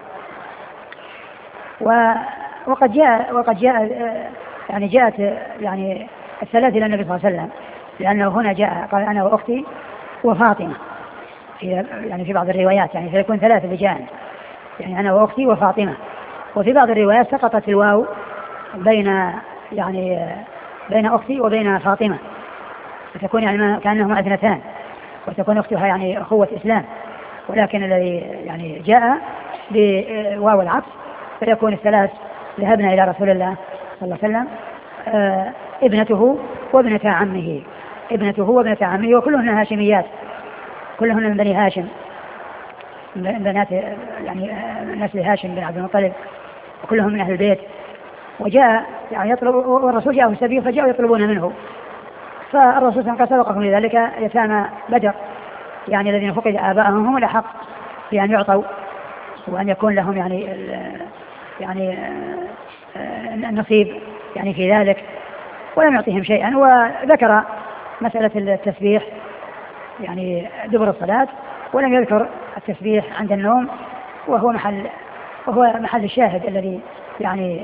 وقد جاء وقد جاء يعني جاءت يعني الثلاث إلى النبي صلى الله عليه وسلم، لأنه هنا جاء قال أنا وأختي وفاطمة، في يعني في بعض الروايات يعني فيكون ثلاث رجال، يعني أنا وأختي وفاطمة. وفي بعض الروايات سقطت الواو بين يعني بين أختي وبين فاطمة، فتكون يعني كأنهما اثنتان، وتكون أختها يعني أخوة إسلام، ولكن الذي يعني جاء بواو العطف فيكون الثلاث ذهبنا إلى رسول الله صلى الله عليه وسلم، آه ابنته وابنة عمه ابنته وابنة عمه وكلهن هاشميات، كلهن من بني هاشم، بنات يعني نسل هاشم بن عبد المطلب، وكلهم من أهل البيت. وجاء يعني يطلب، والرسول جاءه السبي فجاءوا يطلبون منه، فالرسول صلى الله عليه وسلم سبقهم لذلك يتامى بدر، يعني الذين فقد آباءهم هم الأحق بأن يعطوا وأن يكون لهم يعني يعني النصيب يعني في ذلك، ولم يعطيهم شيئا. وذكر مسألة التسبيح يعني دبر الصلاة، ولم يذكر التسبيح عند النوم، وهو محل وهو محل الشاهد الذي يعني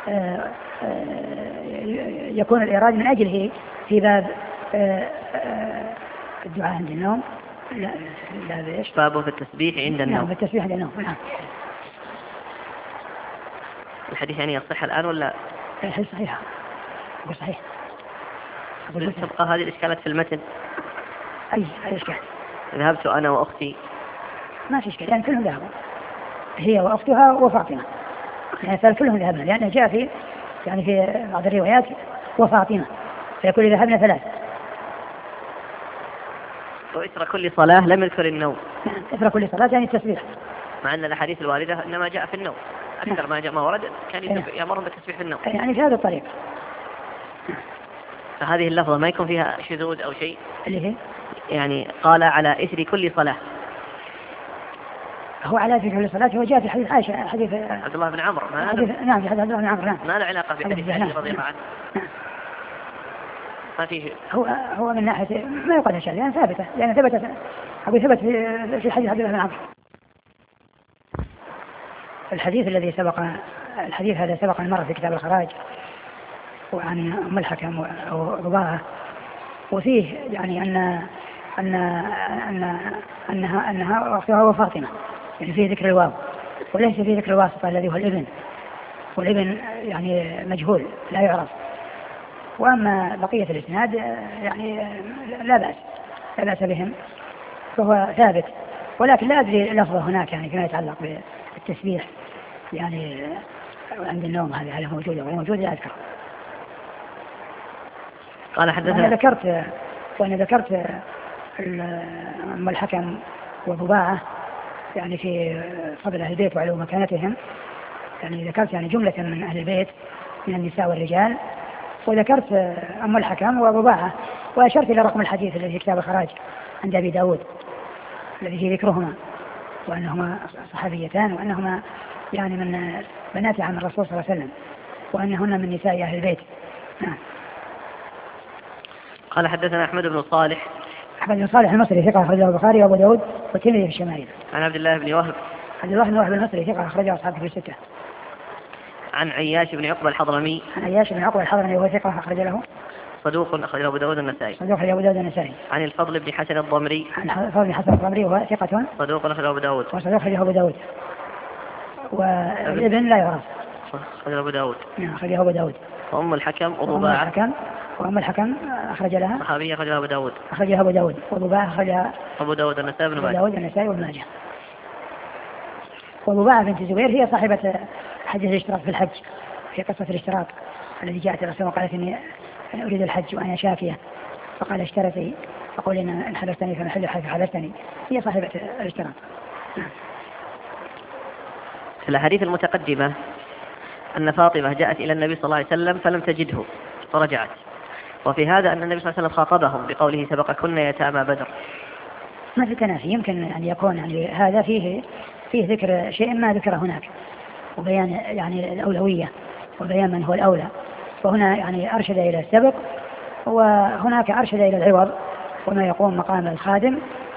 يكون الإيراد من أجله في باب الدعاء عند النوم. لا لا بإيش؟ بابه في التسبيح عند النوم. نعم، في التسبيح عند النوم. نعم. الحديث يعني يصح الآن ولا؟ الحديث صحيح. أقول صحيح. أقول تبقى هذه الإشكالات في المتن. أي أي إشكال؟ ذهبت أنا وأختي. ما في إشكال، يعني كلهم ذهبوا، هي وأختها وفاطمة، يعني كلهم ذهبنا، لأنه جاء في يعني في بعض الروايات وفاطمة، فيكون ذهبنا ثلاث. وإثر كل صلاة لم يذكر النوم. نعم، إثر كل صلاة يعني التسبيح، مع أن الأحاديث الواردة إنما جاء في النوم أكثر. نعم. ما جاء ما ورد كان يأمرهم بالتسبيح في النوم، يعني في هذا الطريق. فهذه اللفظة ما يكون فيها شذوذ أو شيء، اللي هي يعني قال على إثر كل صلاة، هو على إثر كل صلاة، هو جاء في حديث عائشة حديث عبد الله بن عمرو. نعم، في حديث عبد الله بن عمرو. نعم، ما له علاقة بحديث علي رضي الله عنه. نعم. ما فيه. هو هو من ناحية ما يقال هالشيء، لأن ثابتة، لأن ثبت أقول ثبت في في حديث عبد الله بن عمرو. الحديث الذي سبق الحديث هذا سبق المرة في كتاب الخراج، وعن أم الحكم ورضاها، وفيه يعني أن أن أن أنها أنها أختها وفاطمة، يعني فيه ذكر الواو، وليس فيه ذكر الواسطة الذي هو الابن، والابن يعني مجهول لا يعرف. وأما بقية الإسناد يعني لا بأس لا بأس بهم، فهو ثابت، ولكن لا أدري لفظه هناك يعني فيما يتعلق بالتسبيح يعني عند النوم، هذا هذا موجود أو غير موجود لا أذكر. قال حدثنا. وأنا ذكرت وأنا ذكرت أم الحكم وضباعة يعني في فضل أهل البيت وعلو مكانتهم، يعني ذكرت يعني جملة من أهل البيت من النساء والرجال، وذكرت أم الحكم وضباعة، وأشرت إلى رقم الحديث الذي في كتاب الخراج عند أبي داود الذي فيه ذكرهما، وأنهما صحابيتان، وأنهما يعني من بنات عم الرسول صلى الله عليه وسلم، وأنهن من نساء أهل البيت. نعم. قال حدثنا أحمد بن صالح. أحمد بن صالح المصري ثقة أخرجه البخاري وأبو داود والترمذي في الشمائل. عن عبد الله بن وهب. عبد الله بن وهب المصري ثقة أخرجه أصحابه في الستة. عن عياش بن عقبة الحضرمي. عن عياش بن عقبة الحضرمي وهو ثقة أخرج له. صدوق أخرجه أبو داود النسائي. صدوق أخرجه أبو داود النسائي. عن الفضل بن حسن الضمري. عن الفضل بن حسن الضمري وهو ثقة. صدوق أخرجه أبو داود. وصدوق أخرجه أبو داود. والابن لا يعرف. أخرجه أبو داود. نعم، أخرجه أبو داود. وأم الحكم وأم وضباعة. الحكم وأم الحكم أخرج لها صحابية أخرجها أبو داود أخرجها أبو داود، وضباعة أخرجها أبو داود النسائي بن ماجه. داود النسائي وابن ماجه. وضباعة بنت الزبير هي صاحبة حديث الاشتراك في الحج، في قصة الاشتراك الذي جاءت الرسول وقالت إني أريد الحج وأنا شافية، فقال اشترتي، فقول إن حبستني فمحل حيث حبستني. هي صاحبة الاشتراك. في الحديث المتقدمة أن فاطمة جاءت إلى النبي صلى الله عليه وسلم فلم تجده فرجعت، وفي هذا أن النبي صلى الله عليه وسلم خاطبهم بقوله سبقكن يتامى بدر. ما في تنافي، يمكن أن يكون يعني هذا فيه فيه ذكر شيء ما ذكر هناك، وبيان يعني الأولوية وبيان من هو الأولى، وهنا يعني أرشد إلى السبق، وهناك أرشد إلى العوض وما يقوم مقام الخادم.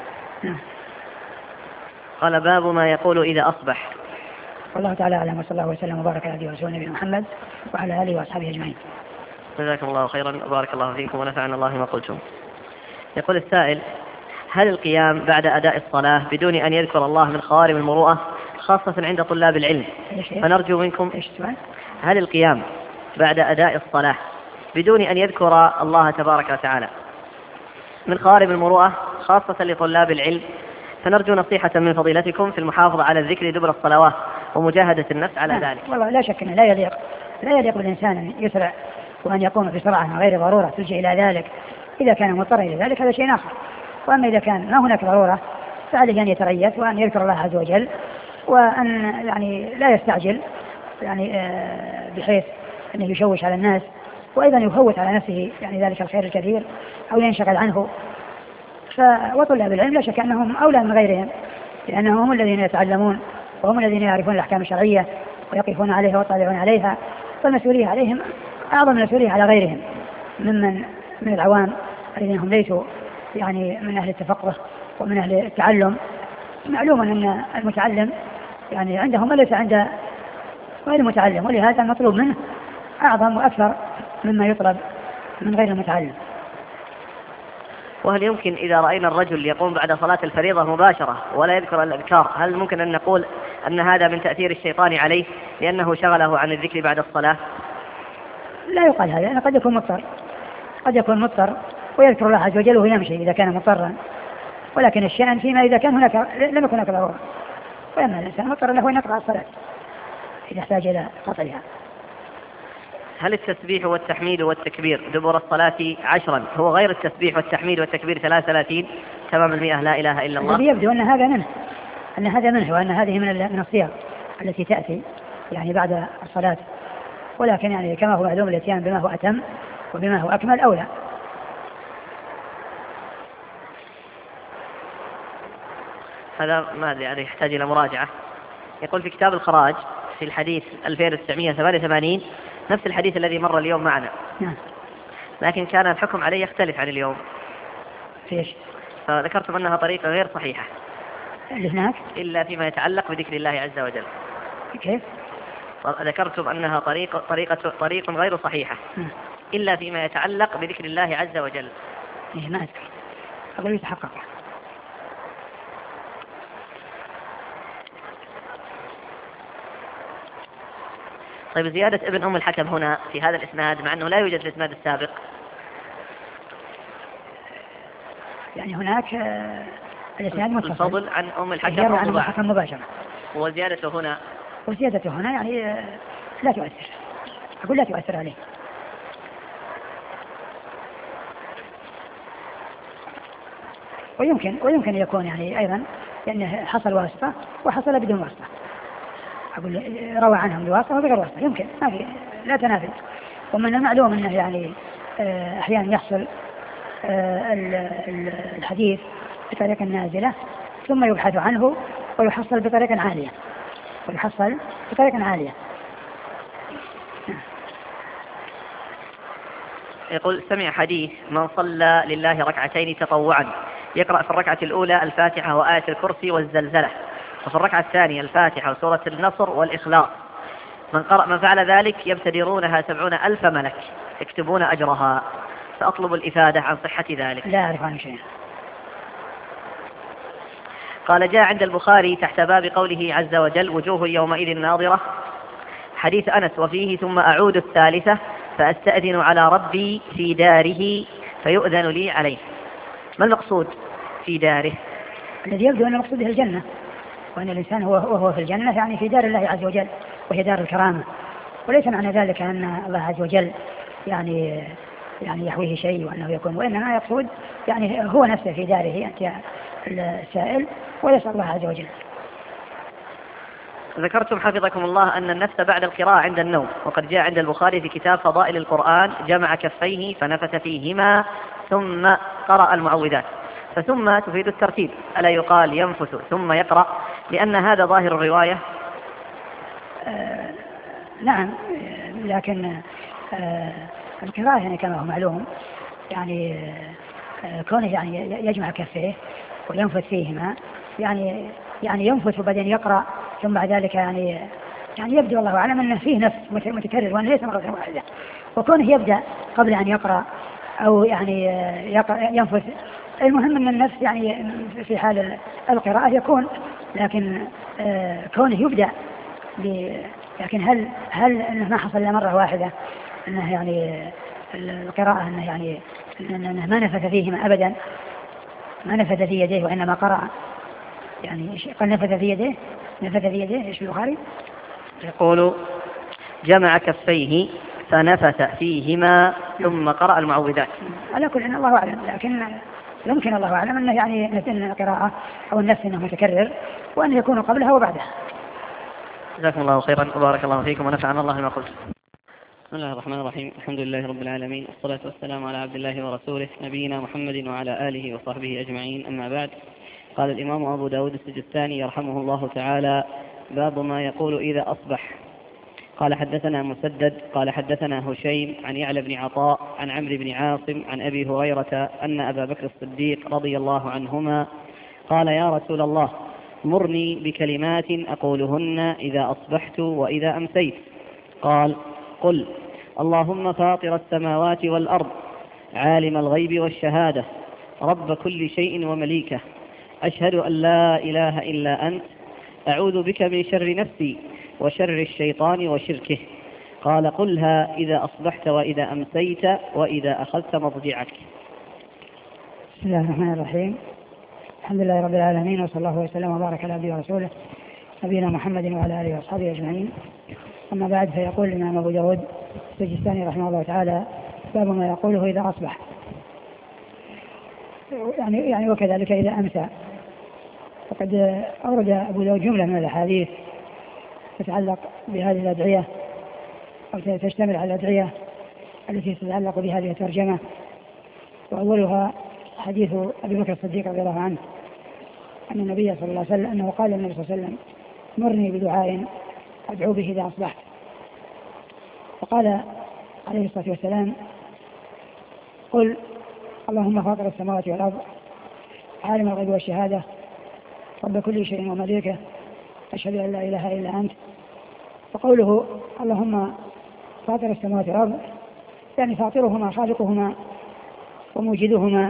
قال باب ما يقول إذا أصبح. والله تعالى أعلم، وصلى الله وسلم وبارك على رسول نبينا محمد وعلى آله وأصحابه أجمعين. جزاكم الله خيرا وبارك الله فيكم ونفعنا الله ما قلتم. يقول السائل: هل القيام بعد أداء الصلاة بدون أن يذكر الله من خوارم المروءة خاصة عند طلاب العلم؟ فنرجو منكم. هل القيام بعد أداء الصلاة بدون أن يذكر الله تبارك وتعالى من خوارم المروءة خاصة لطلاب العلم؟ فنرجو نصيحة من فضيلتكم في المحافظة على الذكر دبر الصلوات ومجاهدة النفس على ذلك. والله لا شك أنه لا يليق لا يليق بالإنسان أن يسرع وأن يقوم بسرعة من غير ضرورة تلجئ إلى ذلك. إذا كان مضطر إلى ذلك هذا شيء آخر، وأما إذا كان ما هناك ضرورة فعليه أن يتريث وأن يذكر الله عز وجل، وأن يعني لا يستعجل يعني بحيث أنه يشوش على الناس، وأيضا يفوت على نفسه يعني ذلك الخير الكثير أو ينشغل عنه. وطلاب العلم لا شك أنهم أولى من غيرهم، لأنهم هم الذين يتعلمون وهم الذين يعرفون الأحكام الشرعية ويقفون عليها ويطلعون عليها، فالمسؤولية عليهم أعظم المسؤولية على غيرهم ممن من العوام الذين هم ليسوا يعني من أهل التفقه ومن أهل التعلم. معلوم أن المتعلم يعني عندهم وليس عند غير المتعلم، ولهذا المطلوب منه أعظم وأكثر مما يطلب من غير المتعلم. وهل يمكن إذا رأينا الرجل يقوم بعد صلاة الفريضة مباشرة ولا يذكر الأذكار، هل ممكن أن نقول أن هذا من تأثير الشيطان عليه لأنه شغله عن الذكر بعد الصلاة؟ لا يقال هذا، لأنه قد يكون مضطر قد يكون مضطر ويذكر الله عز وجل ويمشي إذا كان مضطرا، ولكن الشأن فيما إذا كان هناك لم يكن هناك ضرورة، وأما الإنسان مضطر له أن يقطع الصلاة إذا احتاج إلى قطعها. هل التسبيح والتحميد والتكبير دبر الصلاة عشرا هو غير التسبيح والتحميد والتكبير ثلاث ثلاثين تمام المئة لا إله إلا الله؟ يبدو أن هذا منه أن هذا منه وأن هذه من من الصيغ التي تأتي يعني بعد الصلاة، ولكن يعني كما هو معلوم الاتيان بما هو أتم وبما هو أكمل أولى. هذا ما يعني يحتاج إلى مراجعة. يقول في كتاب الخراج في الحديث ألفين وتسعمئة وثمانية وثمانين نفس الحديث الذي مر اليوم معنا، لكن كان الحكم عليه يختلف عن اليوم. فيش؟ فذكرتم أنها طريقة غير صحيحة اللي هناك إلا فيما يتعلق بذكر الله عز وجل. كيف؟ ذكرتم أنها طريقة طريقة طريق غير صحيحة م. إلا فيما يتعلق بذكر الله عز وجل. إيه ما أذكر، أقول يتحقق. طيب زيادة ابن أم الحكم هنا في هذا الإسناد مع أنه لا يوجد في الإسناد السابق، يعني هناك الإسناد متصل الفضل عن أم الحكم عن أم الحكم مباشرة، وزيادته هنا وزيادته هنا يعني لا تؤثر، أقول لا تؤثر عليه. ويمكن ويمكن يكون يعني أيضا لأنه حصل واسطة وحصل بدون واسطة، أقول روى عنهم بواسطة وبغير واسطة، يمكن ما في لا تنافي. ومن المعلوم أنه يعني أحيانا يحصل الحديث بطريقة نازلة ثم يبحث عنه ويحصل بطريقة عالية ويحصل بطريقة عالية. يقول سمع حديث من صلى لله ركعتين تطوعا يقرأ في الركعة الأولى الفاتحة وآية الكرسي والزلزلة، وفي الركعة الثانية الفاتحة وسورة النصر والإخلاص، من قرأ من فعل ذلك يبتدرونها سبعون ألف ملك يكتبون أجرها، فأطلب الإفادة عن صحة ذلك. لا أعرف عن شيء. قال جاء عند البخاري تحت باب قوله عز وجل وجوه يومئذ ناظرة حديث أنس وفيه ثم أعود الثالثة فأستأذن على ربي في داره فيؤذن لي عليه. ما المقصود في داره؟ الذي يبدو أن المقصود به الجنة، وأن الإنسان هو وهو في الجنة يعني في دار الله عز وجل وهي دار الكرامة، وليس معنى ذلك أن الله عز وجل يعني يعني يحويه شيء وأنه يكون، وإنما يقصد يعني هو نفسه في داره أنت السائل ويسأل الله عز وجل. ذكرتم حفظكم الله أن النفس بعد القراءة عند النوم، وقد جاء عند البخاري في كتاب فضائل القرآن جمع كفيه فنفث فيهما ثم قرأ المعوذات، فثم تفيد الترتيب، ألا يقال ينفث ثم يقرأ لأن هذا ظاهر الرواية؟ آه نعم، لكن آه القراءة يعني كما هو معلوم يعني آه كونه يعني يجمع كفيه وينفث فيهما يعني يعني ينفث وبعدين يقرأ ثم بعد ذلك يعني يعني يبدو الله أعلم أنه فيه نفس متكرر وأنه ليس مرة واحدة، وكونه يبدأ قبل أن يقرأ أو يعني ينفث، المهم أن النفس يعني في حال القراءة يكون، لكن آه كونه يبدأ لكن هل هل أنه ما حصل مرة واحدة أنه يعني القراءة أنه يعني أنه ما نفث فيهما أبدا، ما نفث في يديه وإنما قرأ يعني قال نفث في يديه نفث في يديه إيش في البخاري؟ يقول جمع كفيه فنفث فيهما ثم قرأ المعوذات. على كل إن الله أعلم، لكن يمكن الله أعلم أنه يعني أن القراءة أو النفس أنه متكرر وأن يكون قبلها وبعدها. جزاكم الله خيرا وبارك الله فيكم ونفعنا الله ما قلت. بسم الله الرحمن الرحيم، الحمد لله رب العالمين، والصلاة والسلام على عبد الله ورسوله نبينا محمد وعلى آله وصحبه أجمعين، أما بعد. قال الإمام أبو داود السجستاني يرحمه الله تعالى: باب ما يقول إذا أصبح. قال حدثنا مسدد قال حدثنا هشيم عن يعلى بن عطاء عن عمرو بن عاصم عن أبي هريرة أن أبا بكر الصديق رضي الله عنهما قال: يا رسول الله، مرني بكلمات أقولهن إذا أصبحت وإذا أمسيت. قال: قل: اللهم فاطر السماوات والأرض، عالم الغيب والشهادة، رب كل شيء ومليكه، أشهد أن لا إله إلا أنت، أعوذ بك من شر نفسي وشر الشيطان وشركه. قال: قلها إذا أصبحت وإذا أمسيت وإذا أخذت مضجعك. بسم الله الرحمن الرحيم، الحمد لله رب العالمين، وصلى الله وسلم وبارك على عبده ورسوله نبينا محمد وعلى آله وأصحابه أجمعين. أما بعد، فيقول الإمام أبو داود السجستاني رحمه الله تعالى: باب ما يقوله إذا أصبح، يعني يعني وكذلك إذا أمسى. فقد أورد أبو داود جملة من الأحاديث تتعلق بهذه الأدعية أو تشتمل على الأدعية التي تتعلق بهذه الترجمة، وأولها حديث أبي بكر الصديق رضي الله عنه أن النبي صلى الله عليه وسلم أنه قال للنبي صلى الله عليه وسلم: مرني بدعاء أدعو به إذا أصبحت. فقال عليه الصلاة والسلام: قل: اللهم فاطر السماوات والأرض، عالم الغيب والشهادة، رب كل شيء ومليكه، أشهد أن لا إله إلا أنت. فقوله اللهم فاطر السماوات والأرض يعني فاطرهما، خالقهما وموجدهما،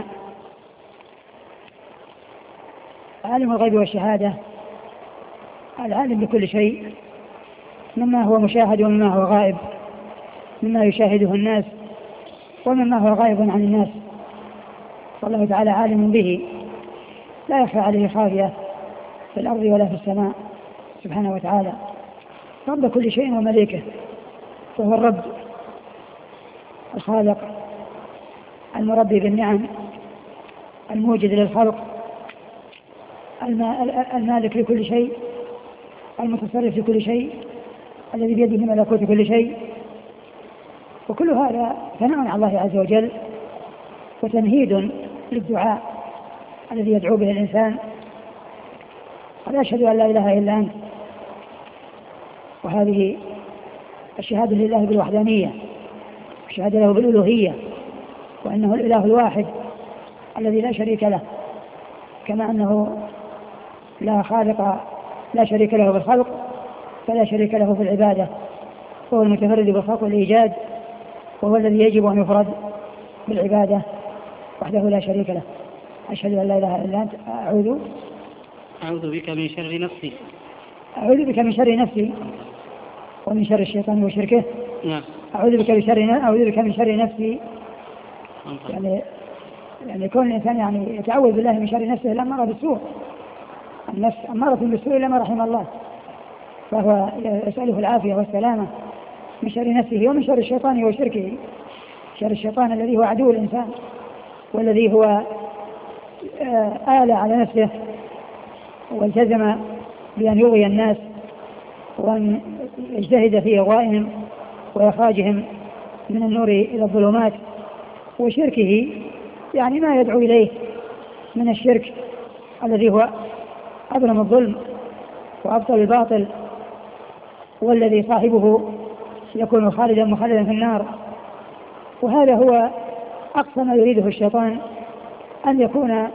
عالم الغيب والشهادة، العالم بكل شيء، مما هو مشاهد ومما هو غائب، مما يشاهده الناس ومما هو غائب عن الناس، والله تعالى عالم به لا يخفى عليه خافية في الأرض ولا في السماء سبحانه وتعالى، رب كل شيء ومليكه، وهو الرب الخالق المربي بالنعم، الموجد للخلق، المالك لكل شيء، المتصرف في كل شيء، الذي بيده ملكوت كل شيء. وكل هذا ثناء على الله عز وجل وتمهيد للدعاء الذي يدعو به الإنسان. قال: أشهد أن لا إله إلا أنت، وهذه الشهادة لله بالوحدانية، الشهادة له بالألوهية، وأنه الإله الواحد الذي لا شريك له، كما أنه لا خالق لا شريك له بالخلق فلا شريك له في العبادة، وهو المتفرد بالخلق والإيجاد، وهو الذي يجب أن يفرد بالعبادة وحده لا شريك له. أشهد أن لا إله إلا أنت، أعوذ أعوذ بك من شر نفسي أعوذ بك من شر نفسي ومن شر الشيطان وشركه. نعم. أعوذ بك من شر أعوذ بك من شر نفسي. يعني يعني كون الإنسان يعني يتعوذ بالله من شر نفسه الأمارة بالسوء، النفس أمارة بالسوء إلا ما رحم الله، فهو يسأله العافية والسلامة من شر نفسه ومن شر الشيطان وشركه. شر الشيطان الذي هو عدو الإنسان، والذي هو آل على نفسه والتزم بأن يغوي الناس وأن يجتهد في إغوائهم وإخراجهم من النور إلى الظلمات. وشركه يعني ما يدعو إليه من الشرك الذي هو أظلم الظلم وأبطل الباطل، والذي صاحبه يكون خالدا مخلدا في النار. وهذا هو أقصى ما يريده الشيطان، أن يكون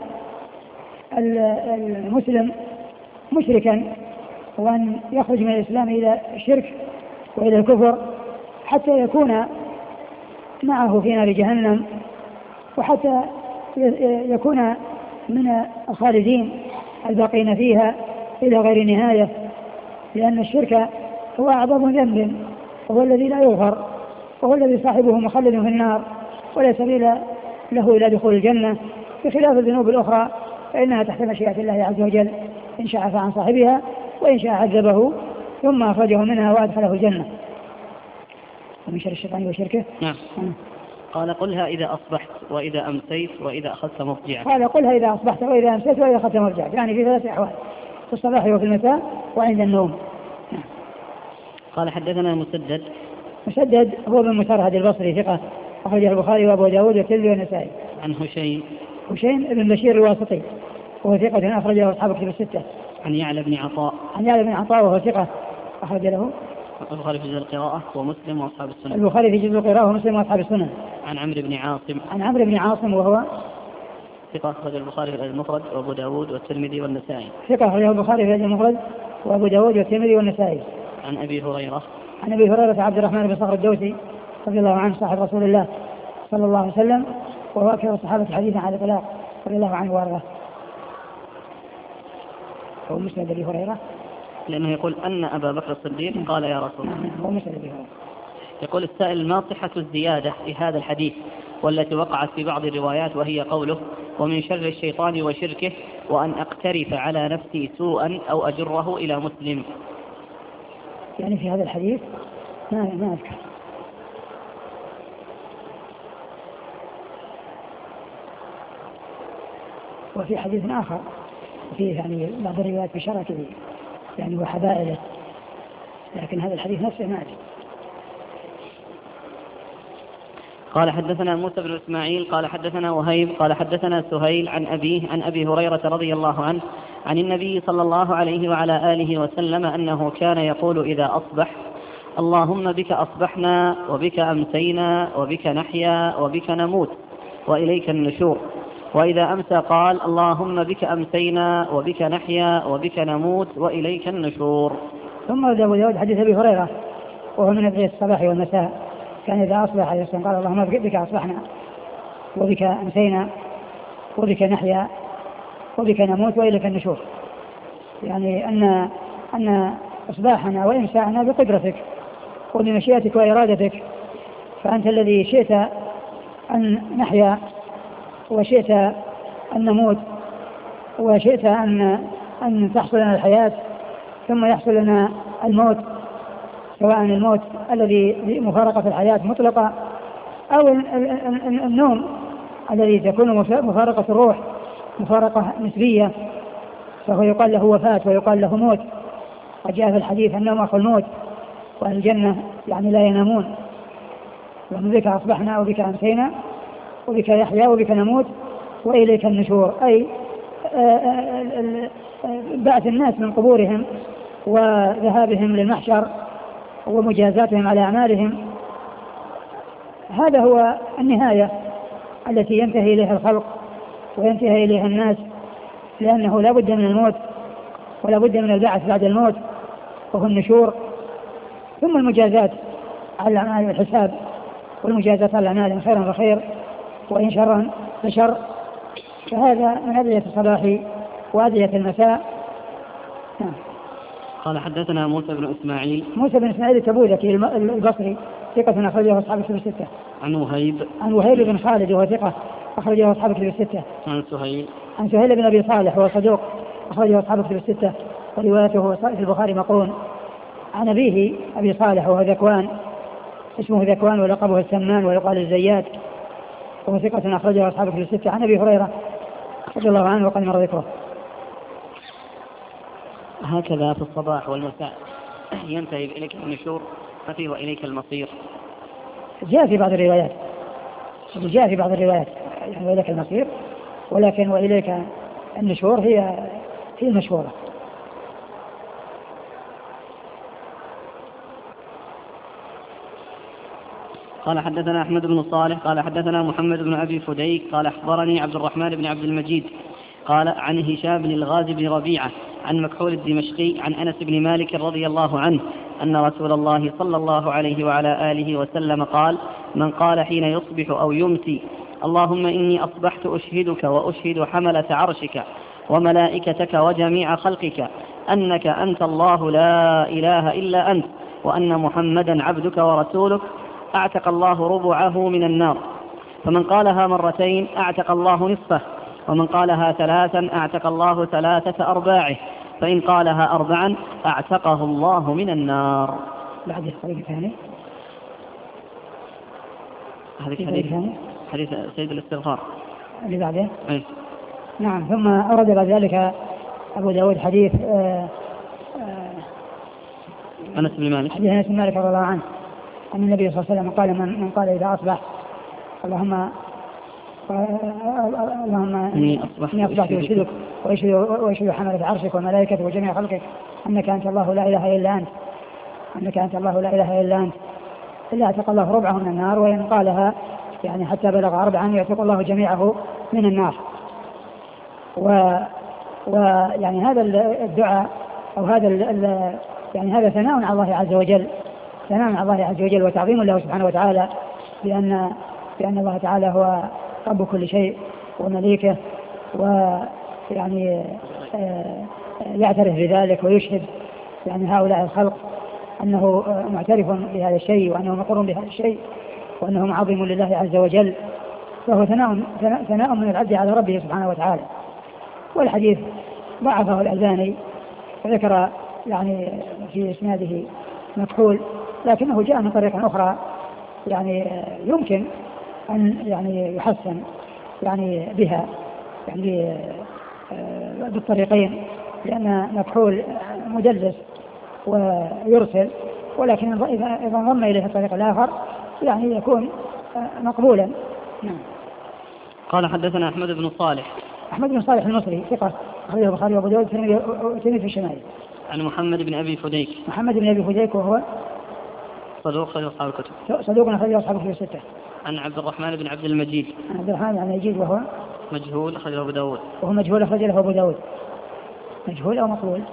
المسلم مشركا وأن يخرج من الإسلام إلى الشرك وإلى الكفر، حتى يكون معه في نار جهنم، وحتى يكون من الخالدين الباقين فيها إلى غير نهاية. لأن الشرك هو أعظم ذنب، وهو الذي لا يغفر، وهو الذي صاحبه مخلد في النار ولا سبيل له إلى دخول الجنة، بخلاف الذنوب الأخرى فإنها تحت مشيئة الله عز وجل، إن شاء عفى عن صاحبها وإن شاء عذبه ثم أخرجه منها وأدخله الجنة. ومن شر الشيطان وشركه. نعم. قال قلها إذا أصبحت وإذا أمسيت وإذا أخذت مضجعك. قال قلها إذا أصبحت وإذا أمسيت وإذا أخذت مضجعك، يعني في ثلاث أحوال، في الصباح وفي المساء وعند النوم. نعم. قال حدثنا مسدد. مسدد هو بن مسرهد البصري ثقة، أخرجه البخاري وأبو داود والترمذي والنسائي. عن هشيم. هشيم بن بشير الواسطي وهو ثقة أخرجه أصحاب الكتب الستة. عن يعلى بن عطاء. عن يعلى بن عطاء وهو ثقة أخرج له البخاري في جزء القراءة ومسلم وأصحاب السنن. البخاري في جزء القراءة ومسلم وأصحاب السنن. عن عمرو بن عاصم. عن عمرو بن عاصم وهو ثقة أخرج البخاري في المفرد وأبو داود والترمذي والنسائي. ثقة أخرجه البخاري في المفرد وأبو داود والترمذي والنسائي. عن أبي هريرة. عن أبي هريرة عبد الرحمن بن صخر الدوسي رضي الله عنه صاحب رسول الله صلى الله عليه وسلم، وهو أكثر الصحابة حديثا على الإطلاق رضي الله عنه وارضاه. هو مسند أبي هريرة لأنه يقول أن أبا بكر الصديق قال يا رسول الله. هو مسند أبي هريرة. يقول السائل: ما صحة الزيادة في هذا الحديث والتي وقعت في بعض الروايات وهي قوله ومن شر الشيطان وشركه وأن أقترف على نفسي سوءا أو أجره إلى مسلم؟ يعني في هذا الحديث ما ما أذكر. وفي حديث آخر فيه يعني بعض الروايات بشركه يعني وحبائله، لكن هذا الحديث نفسه ما أدري. قال حدثنا موسى بن إسماعيل قال حدثنا وهيب قال حدثنا سهيل عن أبيه عن أبي هريرة رضي الله عنه عن النبي صلى الله عليه وعلى آله وسلم أنه كان يقول إذا أصبح: اللهم بك أصبحنا وبك أمسينا وبك نحيا وبك نموت وإليك النشور. وإذا أمسى قال: اللهم بك أمسينا وبك نحيا وبك نموت وإليك النشور. ثم أبو داود حديث أبي هريرة وهو من أدعية الصباح والمساء، كان إذا أصبح عليه الصلاة قال: اللهم بك أصبحنا وبك أمسينا وبك نحيا وبك نموت وإليك النشور. يعني أن أن إصباحنا وإمساءنا بقدرتك وبمشيئتك وإرادتك، فأنت الذي شئت أن نحيا وشئت أن نموت وشئت أن أن تحصل لنا الحياة ثم يحصل لنا الموت، سواء الموت الذي مفارقة الحياة مطلقة أو النوم الذي تكون مفارقة الروح مفارقة نسبية، فهو يقال له وفاة ويقال له موت. وجاء في الحديث: النوم أخو الموت، وأهل الجنة يعني لا ينامون. ومن بك أصبحنا وبك أمسينا وبك يحيا وبك نموت وإليك النشور، أي بعث الناس من قبورهم وذهابهم للمحشر ومجازاتهم على أعمالهم. هذا هو النهاية التي ينتهي إليها الخلق وينتهي إليها الناس، لأنه لا بد من الموت ولا بد من البعث بعد الموت وهو النشور، ثم المجازات على الأعمال والحساب، والمجازات على الأعمال خيرا فخير وإن شرا فشر. فهذا من أدعية الصباح وأدعية المساء. قال حدثنا موسى بن إسماعيل. موسى بن إسماعيل التبوذكي البصري ثقة أخرجه أصحاب الكتب الستة. عن وهيب عن وهيب بن خالد وهو ثقة أخرجه أصحاب الكتب الستة. عن سهيل عن سهيل بن أبي صالح وهو صدوق أخرجه أصحاب الكتب الستة وروايته في البخاري مقرون. عن أبيه أبي صالح وهو ذكوان اسمه ذكوان ولقبه السمان ويقال الزيات وهو ثقة أخرجه أصحاب الكتب الستة. عن أبي هريرة رضي الله عنه وقد مر ذكره. هكذا في الصباح والمساء ينتهي إليك النشور ففيه وإليك المصير. جاء في بعض الروايات جاء في بعض الروايات يعني وإليك المصير، ولكن وإليك النشور هي هي المشهورة. قال حدثنا أحمد بن صالح قال حدثنا محمد بن أبي فديك قال أخبرني عبد الرحمن بن عبد المجيد قال عن هشام بن الغازي بن ربيعة عن مكحول الدمشقي عن أنس بن مالك رضي الله عنه أن رسول الله صلى الله عليه وعلى آله وسلم قال: من قال حين يصبح أو يمسي: اللهم إني أصبحت أشهدك وأشهد حملة عرشك وملائكتك وجميع خلقك أنك أنت الله لا إله إلا أنت وأن محمدا عبدك ورسولك، أعتق الله ربعه من النار. فمن قالها مرتين أعتق الله نصفه، ومن قالها ثلاثا أعتق الله ثلاثة أرباعه، فإن قالها أربعا أعتقه الله من النار. بعد الطريق ثاني هذا حديث حديث سيد الاستغفار اللي بعده. أي. نعم. ثم أورد بعد ذلك أبو داود حديث آآ آآ أنس بن مالك حديث أنس بن مالك رضي الله عنه أن النبي صلى الله عليه وسلم قال: من, من قال إذا أصبح اللهم اللهم إني أصبحت أشهدك وأشهد حملة عرشك وملائكتك وجميع خلقك أنك أنت الله لا إله إلا أنت أنك أنت الله لا إله إلا أنت إلا أعتق الله ربعه من النار، وإن قالها يعني حتى بلغ أربعا يعتق الله جميعه من النار. ويعني هذا الدعاء أو هذا يعني هذا ثناء على الله عز وجل، ثناء على الله عز وجل وتعظيم له سبحانه وتعالى، لأن لأن الله تعالى هو رب كل شيء ومليكه، ويعني يعترف بذلك ويشهد يعني هؤلاء الخلق أنه معترف بهذا الشيء وأنه مقر بهذا الشيء وأنه معظم لله عز وجل، فهو ثناء ثناء من العبد على ربه سبحانه وتعالى. والحديث ضعفه الألباني وذكر يعني في إسناده مكحول، لكنه جاء من طريق أخرى يعني يمكن أن يعني يحسن يعني بها يعني بالطريقين، لأن مكحول مدلس ويرسل، ولكن إذا انضم إليه الطريق الآخر يعني يكون مقبولا. نعم. قال حدثنا أحمد بن صالح أحمد بن صالح المصري ثقة أخرجه البخاري وأبو داود والترمذي في الشمال. عن محمد بن أبي فديك محمد بن أبي فديك وهو صدوق أخرجه أصحاب الكتب صدوق أخرجه أصحاب الكتب الستة. عن عبد الرحمن بن عبد المجيد عن عبد الرحمن بن عبد المجيد وهو مجهول أخرجه أبو داود وهو مجهول أخرجه أبو داود. مجهول أو مقبول؟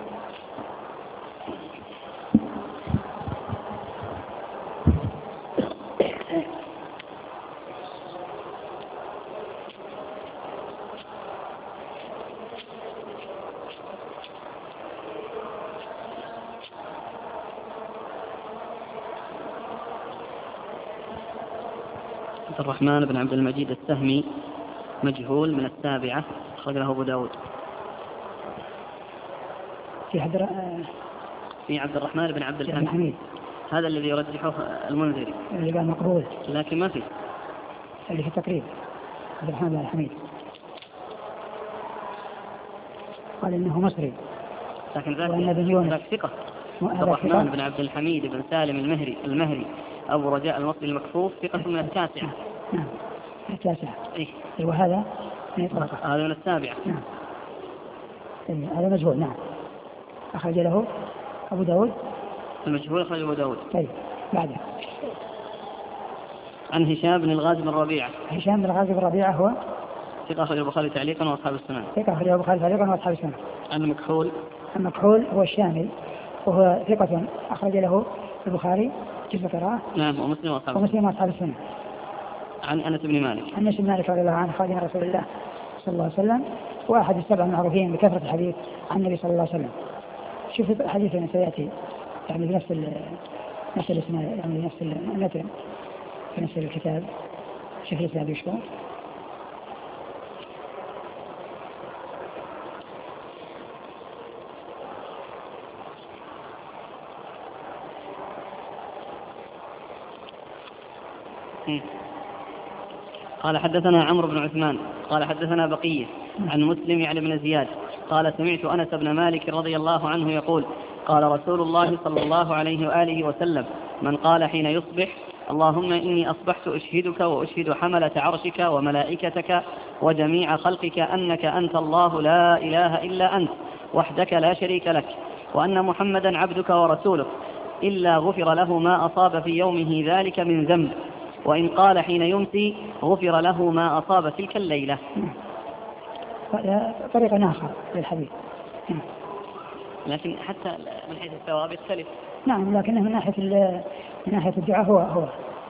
عبد الرحمن بن عبد المجيد السهمي مجهول من السابعة أخرجه أبو داود. في حدر... في عبد الرحمن بن عبد الحميد هذا الذي يرجحه المنذري اللي قال مقبول، لكن ما في اللي في التقريب عبد الرحمن بن الحميد قال إنه مصري، لكن ذاك ثقة. عبد الرحمن بن عبد الحميد بن سالم المهري المهري أبو رجاء المصري المكفوف ثقة من التاسعة. نعم التاسعة. إيه وهذا هذا من السابعة. نعم إيه هذا مجهول. نعم أخرج له أبو داود. المجهول أخرج أبو داود. طيب بعده. عن هشام بن الغازي بن ربيعة. هشام بن الغازي بن ربيعة هو ثقة أخرج البخاري تعليقا وأصحاب السنن. ثقة أخرج البخاري تعليقا وأصحاب السنن. عن مكحول. المكحول هو الشامل وهو ثقة أخرج له البخاري جزء قراءة. نعم ومسلم وأصحاب ومسلم وأصحاب السنن. عن أنس بن مالك. عن أنس بن مالك رضي الله عنه خادم رسول الله صلى الله عليه وسلم وأحد السبع المعروفين بكثرة الحديث عن النبي صلى الله عليه وسلم. شوف حديثنا سيأتي يعني بنفس نفس الاسناد يعني نفس المتن في نفس الكتاب شيخ الإسلام يشكر. قال حدثنا عمرو بن عثمان قال حدثنا بقية عن مسلم يعني بن زياد قال سمعت أنس بن مالك رضي الله عنه يقول قال رسول الله صلى الله عليه وآله وسلم من قال حين يصبح اللهم إني أصبحت أشهدك وأشهد حملة عرشك وملائكتك وجميع خلقك أنك أنت الله لا إله إلا أنت وحدك لا شريك لك وأن محمدا عبدك ورسولك إلا غفر له ما أصاب في يومه ذلك من ذنب وإن قال حين يمسي غفر له ما أصاب تلك الليلة. طريق آخر للحديث لكن حتى من حيث الثواب يختلف. نعم لكنه من ناحية من ناحية الدعاء هو هو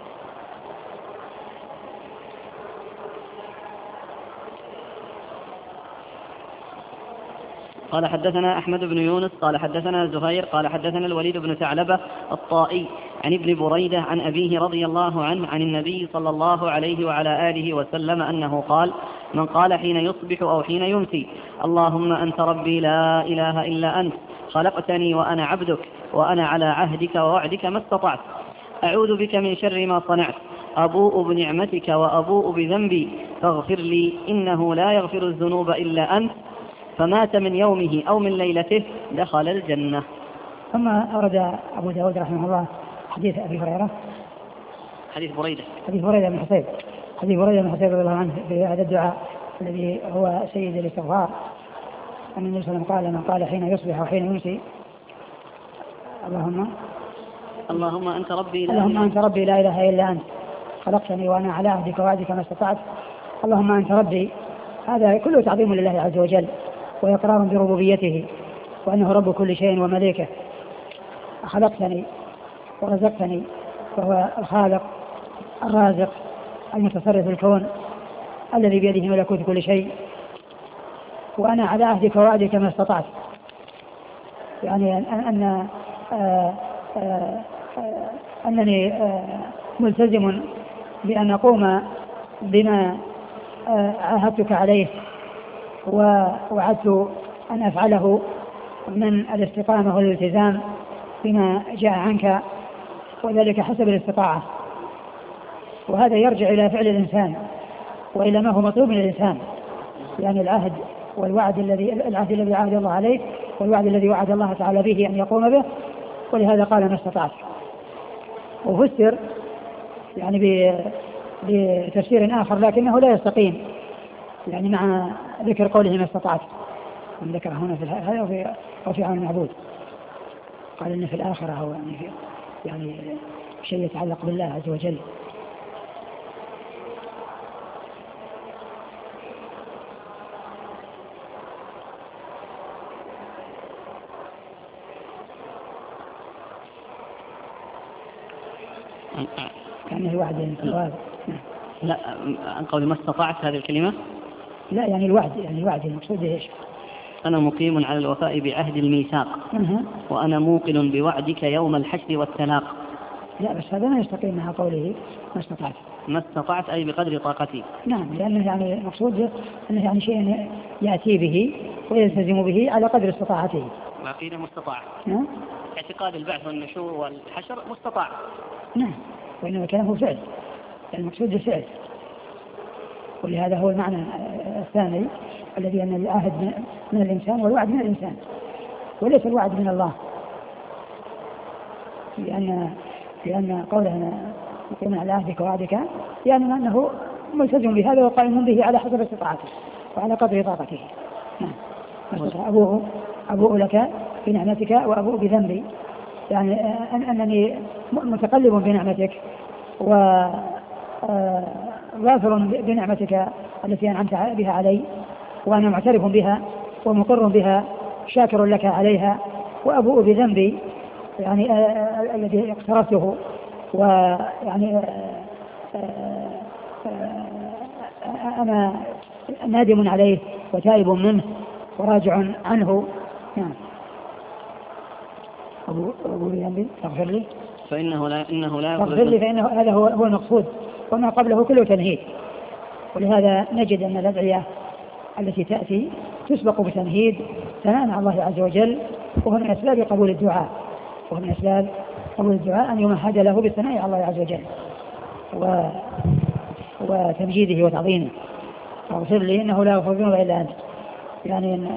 قال حدثنا أحمد بن يونس قال حدثنا زهير قال حدثنا الوليد بن ثعلبة الطائي عن ابن بريدة عن أبيه رضي الله عنه عن النبي صلى الله عليه وعلى آله وسلم أنه قال من قال حين يصبح أو حين يمسي اللهم أنت ربي لا إله إلا أنت خلقتني وأنا عبدك وأنا على عهدك ووعدك ما استطعت أعوذ بك من شر ما صنعت أبوء بنعمتك وأبوء بذنبي فاغفر لي إنه لا يغفر الذنوب إلا أنت فمات من يومه أو من ليلته دخل الجنة. ثم أورد أبو داود رحمه الله حديث أبي هريرة حديث بريدة حديث بريدة بن حصيب حديث بريدة بن حصيب رضي الله عنه في هذا الدعاء الذي هو سيد الاستغفار أن النبي صلى الله عليه وسلم قال من قال حين يصبح وحين يمسي اللهم اللهم أنت ربي لا اللهم أنت ربي لا إله إلا أنت خلقتني وأنا على عهدك ووعدك ما استطعت اللهم أنت ربي. هذا كله تعظيم لله عز وجل وإقرار بربوبيته وأنه رب كل شيء ومليكه. خلقتني ورزقتني وهو الخالق الرازق المتصرف في الكون الذي بيده ملكوت كل شيء وأنا على عهدك ووعدك ما استطعت يعني أن, أن آآ آآ أنني ملتزم بأن أقوم بما عاهدتك عليه ووعدت أن أفعله من الاستقامة والالتزام بما جاء عنك وذلك حسب الاستطاعة. وهذا يرجع إلى فعل الإنسان وإلى ما هو مطلوب من الإنسان يعني العهد والوعد الذي العهد الذي عاهد الله عليه والوعد الذي وعد الله تعالى به أن يقوم به ولهذا قال ما استطعت. وفسر يعني بتفسير آخر لكنه لا يستقيم يعني مع ذكر قوله ما استطعت من ذكر هنا في هذا وفي أو في عون المعبود قال إن في الآخرة هو يعني, في يعني شيء يتعلق بالله عز وجل. كأنه وعد الثواب. لا عن قول ما استطعت هذه الكلمة لا يعني الوعد يعني الوعد المقصود ايش؟ أنا مقيم على الوفاء بعهد الميثاق أه. وأنا موقن بوعدك يوم الحشر والتلاق. لا بس هذا ما يستقيم مع قوله ما استطعت. ما استطعت أي بقدر طاقتي. نعم لأنه يعني المقصود أنه يعني شيء يأتي به ويلتزم به على قدر استطاعته. العقيدة مستطاع. نعم. اعتقاد البعث والنشور والحشر مستطاع. نعم وإنما كلامه فعل المقصود الفعل. ولهذا هو المعنى الثاني الذي أن العهد من الإنسان والوعد من الإنسان وليس الوعد من الله لأن لأن قوله مقيم على عهدك ووعدك يعني أنه ملتزم بهذا وقائم به على حسب استطاعته وعلى قدر طاقته. نعم. أبوء أبوء لك بنعمتك وأبوء بذنبي يعني أن أنني متقلب بنعمتك وغافر بنعمتك التي أنعمت بها علي وأنا معترف بها ومقر بها شاكر لك عليها وأبوء بذنبي يعني الذي اقترفته ويعني أنا نادم عليه وتائب منه وراجع عنه. نعم. أبو أبو بذنبي تغفر لي فإنه لا إنه لا فاغفر لي فإنه هذا هو هو المقصود، وما قبله كله تمهيد. ولهذا نجد أن الأدعية التي تأتي تسبق بتمهيد ثناء على الله عز وجل، وهو من أسباب قبول الدعاء وهو من أسباب قبول الدعاء أن يمهد له بالثناء على الله عز وجل و... وتمجيده وتعظيمه. فاغفر لي إنه لا يغفر الذنوب إلا أنت، يعني أن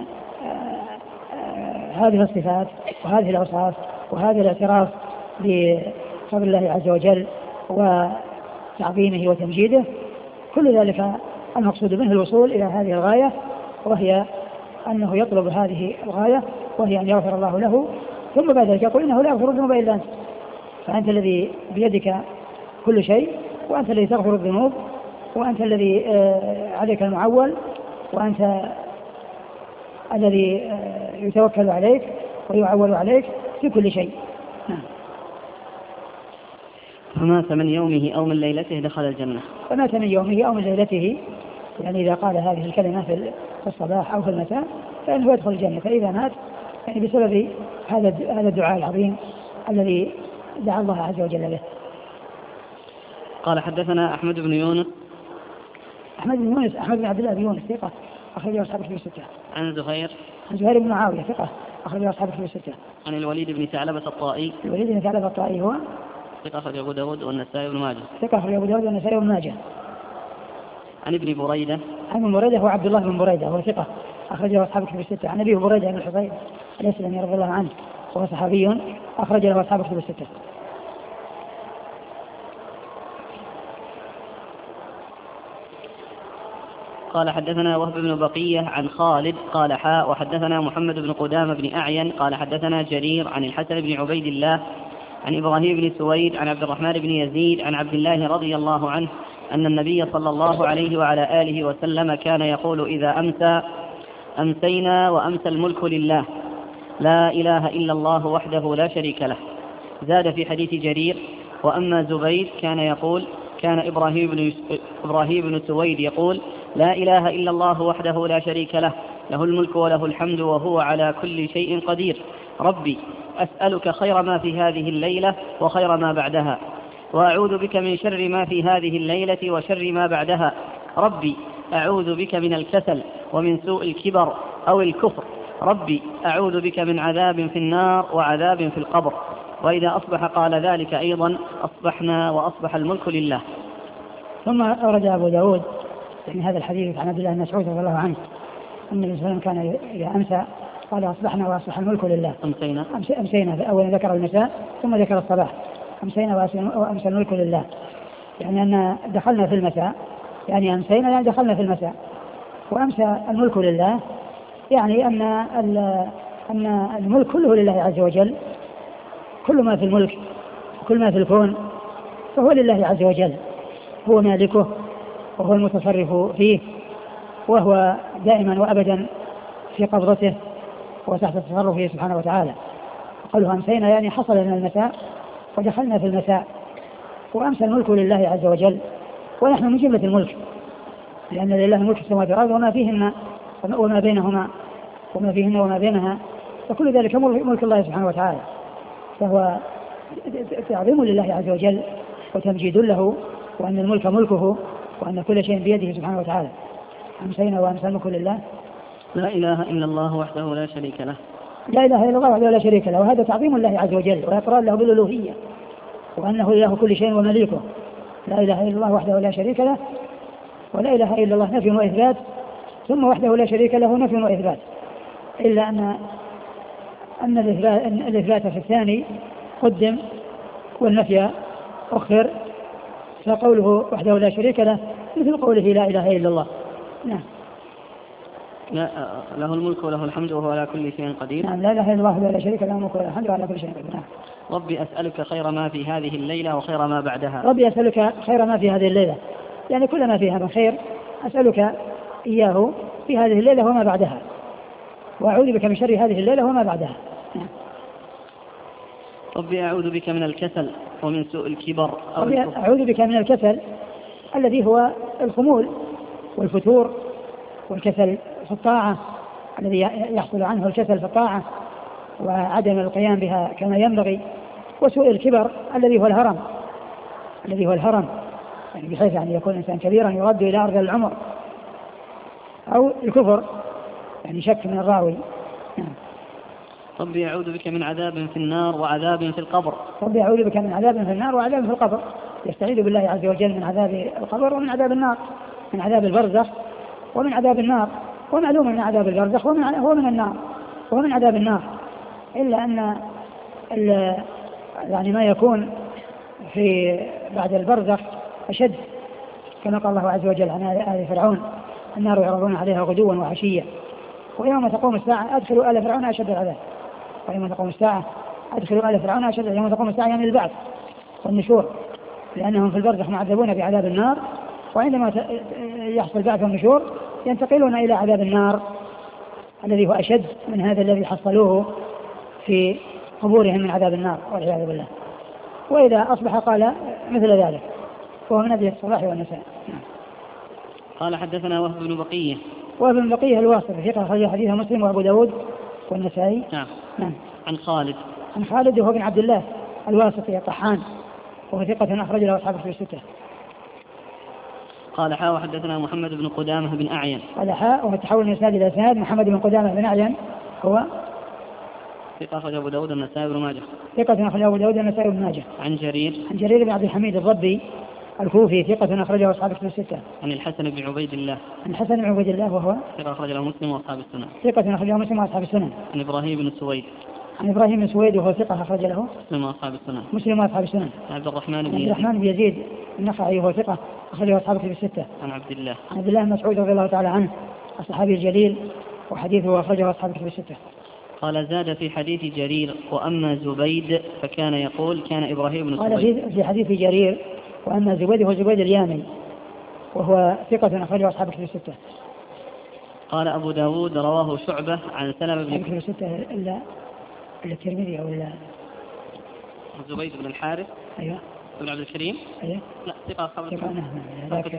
هذه الصفات وهذه الأوصاف وهذا الاعتراف بفضل الله عز وجل وتعظيمه وتمجيده، كل ذلك المقصود منه الوصول إلى هذه الغاية، وهي أنه يطلب هذه الغاية وهي أن يغفر الله له، ثم بعد ذلك يقول إنه لا يغفر الذنوب إلا أنت، فأنت الذي بيدك كل شيء، وأنت الذي تغفر الذنوب، وأنت الذي عليك المعول، وأنت الذي يتوكل عليك ويعول عليك في كل شيء. فمات من يومه أو من ليلته دخل الجنة. فمات من يومه أو من ليلته، يعني إذا قال هذه الكلمة في الصباح أو في المساء فإنه يدخل الجنة. فإذا مات يعني بسبب هذا هذا الدعاء العظيم الذي دعا الله عز وجل به. قال حدثنا أحمد بن يونس. أحمد بن يونس أحمد بن عبد الله بن يونس ثقة أخرجه أصحاب الكتب الستة. عن زهير. عن زهير بن معاوية ثقة أخرجه أصحاب الكتب الستة. عن الوليد بن ثعلبة الطائي. الوليد بن ثعلبة الطائي هو ثقة أخرجه أبو داود والنسائي بن ماجه. ثقة أخرجه أبو داود والنسائي بن ماجه. عن ابن بريدة. عن ابن بريدة هو عبد الله بن بريدة وهو ثقة أخرجه أصحاب الكتب الستة. عن أبيه بريدة بن الحصيب الأسلمي رضي الله عنه وهو صحابي أخرج له أصحاب الكتب الستة. قال حدثنا وهب بن بقية عن خالد قال حاء وحدثنا محمد بن قدامة بن أعين قال حدثنا جرير عن الحسن بن عبيد الله عن إبراهيم بن سويد عن عبد الرحمن بن يزيد عن عبد الله رضي الله عنه أن النبي صلى الله عليه وعلى آله وسلم كان يقول إذا أمسى أمسينا وأمسى الملك لله لا إله إلا الله وحده لا شريك له. زاد في حديث جرير وأما زبيد كان يقول كان إبراهيم بن, إبراهيم بن سويد يقول لا إله إلا الله وحده لا شريك له له الملك وله الحمد وهو على كل شيء قدير. ربي أسألك خير ما في هذه الليلة وخير ما بعدها، وأعوذ بك من شر ما في هذه الليلة وشر ما بعدها. ربي أعوذ بك من الكسل ومن سوء الكبر أو الكفر. ربي أعوذ بك من عذاب في النار وعذاب في القبر. وإذا أصبح قال ذلك أيضا أصبحنا وأصبح الملك لله. ثم أورد أبو داود يعني هذا الحديث عن عبد الله بن مسعود رضي الله عنه أن النبي صلى الله عليه وسلم كان إذا أمسى قال أصبحنا وأصبح الملك لله. أمسينا أمسينا أولا ذكر المساء ثم ذكر الصباح. أمسينا وأمسى الملك لله، يعني أن دخلنا في المساء، يعني أمسينا يعني دخلنا في المساء، وأمسى الملك لله يعني أن أن الملك كله لله عز وجل، كل ما في الملك وكل ما في الكون فهو لله عز وجل، هو مالكه وهو المتصرف فيه، وهو دائما وأبدا في قبضته وتحت تصرفه سبحانه وتعالى. قالوا أمسينا يعني حصل لنا المساء ودخلنا في المساء، وأمسى الملك لله عز وجل، ونحن من جملة الملك، لأن لله ملك السماوات والأرض وما فيهن وما بينهما وما فيهن وما بينها، فكل ذلك ملك الله سبحانه وتعالى، فهو تعظيم لله عز وجل وتمجيد له، وأن الملك ملكه وأن كل شيء بيده سبحانه وتعالى. أمسينا وأمسى الملك لله لا إله إلا الله وحده لا شريك له لا إله إلا الله وحده لا شريك له، وهذا تعظيم الله عز وجل وإقرار له بالألوهية وأنه إله كل شيء ومليكه. لا إله إلا الله وحده لا شريك له، ولا إله إلا الله نفي وإثبات، ثم وحده لا شريك له نفي وإثبات، إلا أن أن الإثبات في الثاني قدم والنفي أخر، فقوله وحده لا شريك له مثل قوله لا إله إلا الله. نعم. لا له الملك وله الحمد وهو على كل شيء قدير. نعم. لا إله إلا الله ولا شريك له الملك وله الحمد وهو على كل شيء قدير. نعم. ربي أسألك خير ما في هذه الليلة وخير ما بعدها. ربي أسألك خير ما في هذه الليلة، يعني كل ما فيها من خير أسألك إياه في هذه الليلة وما بعدها، وأعوذ بك من شر هذه الليلة وما بعدها. نعم. ربي أعوذ بك من الكسل ومن سوء الكبر أو ربي أعوذ بك من الكسل الذي هو الخمول والفتور، والكسل في الطاعة الذي يحصل عنه الكسل في الطاعة وعدم القيام بها كما ينبغي، وسوء الكبر الذي هو الهرم الذي هو الهرم يعني بحيث يعني يكون الإنسان كبيرا يرد إلى أرض العمر، أو الكفر يعني شك من الراوي. ربي يعوذ بك من عذاب في النار وعذاب في القبر. ربي يعوذ بك من عذاب في النار وعذاب في القبر، يستعيذ بالله عز وجل من عذاب القبر ومن عذاب النار، من عذاب البرزخ ومن عذاب النار. ومعلوم من عذاب البرزخ هو من النار وهو من عذاب النار، إلا أن يعني ما يكون في بعد البرزخ أشد، كما قال الله عز وجل عن آل فرعون: النار يعرضون عليها غدوا وعشيا ويوم تقوم الساعة أدخلوا آل فرعون أشد العذاب. ويوم تقوم الساعة أدخلوا آل فرعون أشد العذاب. يوم تقوم الساعة يعني البعث والنشور، لأنهم في البرزخ معذبون بعذاب النار، وعندما يحصل البعث والنشور ينتقلون إلى عذاب النار الذي هو أشد من هذا الذي حصلوه في قبورهم من عذاب النار والعياذ بالله. وإذا أصبح قال مثل ذلك، وهو من أبي الصلاح والنساء. قال حدثنا وهب بن بقية. وهب بن بقية الواسطي ثقة أخرج حديثه مسلم وأبو داود والنسائي. نعم. نعم. عن خالد. عن خالد وهو بن عبد الله الواسطي الطحان، وهو ثقة أخرج له أصحاب في الستة. قال حاء وحدثنا محمد بن قدامة بن أعين. قال حاء وهو تحول من إسناد إلى إسناد. محمد بن قدامة بن أعين هو ثقة أخرج أبو داود النسائي بن ماجه. ثقة أخرج أبو داود النسائي بن ماجه. عن جرير. عن جرير بن عبد الحميد الضبي الكوفي ثقة أخرجه أصحاب في الستة. عن الحسن بن عبيد الله. عن الحسن بن عبيد الله وهو ثقة أخرجه مسلم وأصحاب السنن. ثقة أخرجه مسلم وأصحاب السنن. عن إبراهيم بن سويد. عن إبراهيم بن سويد وهو ثقة أخرج له مسلم وأصحاب السنن. مسلم وأصحاب السنن. عن عبد الرحمن بن عبد الرحمن بن يزيد النخعي وهو ثقة أخرجه أصحاب في الستة. عن عبد الله. عن عبد الله بن مسعود رضي الله تعالى عنه الصحابي الجليل، وحديثه أخرجه أصحاب في الستة. قال زاد في حديث جرير: وأما زبيد فكان يقول كان إبراهيم بن سويد. قال في حديث جرير: وأما زبيد هو زبيد اليامي وهو ثقة أخرجه أصحاب في الستة. قال أبو داود: رواه شعبة عن سلمة بن في الستة إلا الترمذي أو إلا زبيد بن الحارث. أيوة. بن عبد الكريم. أيوة. لا ثقة خبر. ثقة نعم ذاك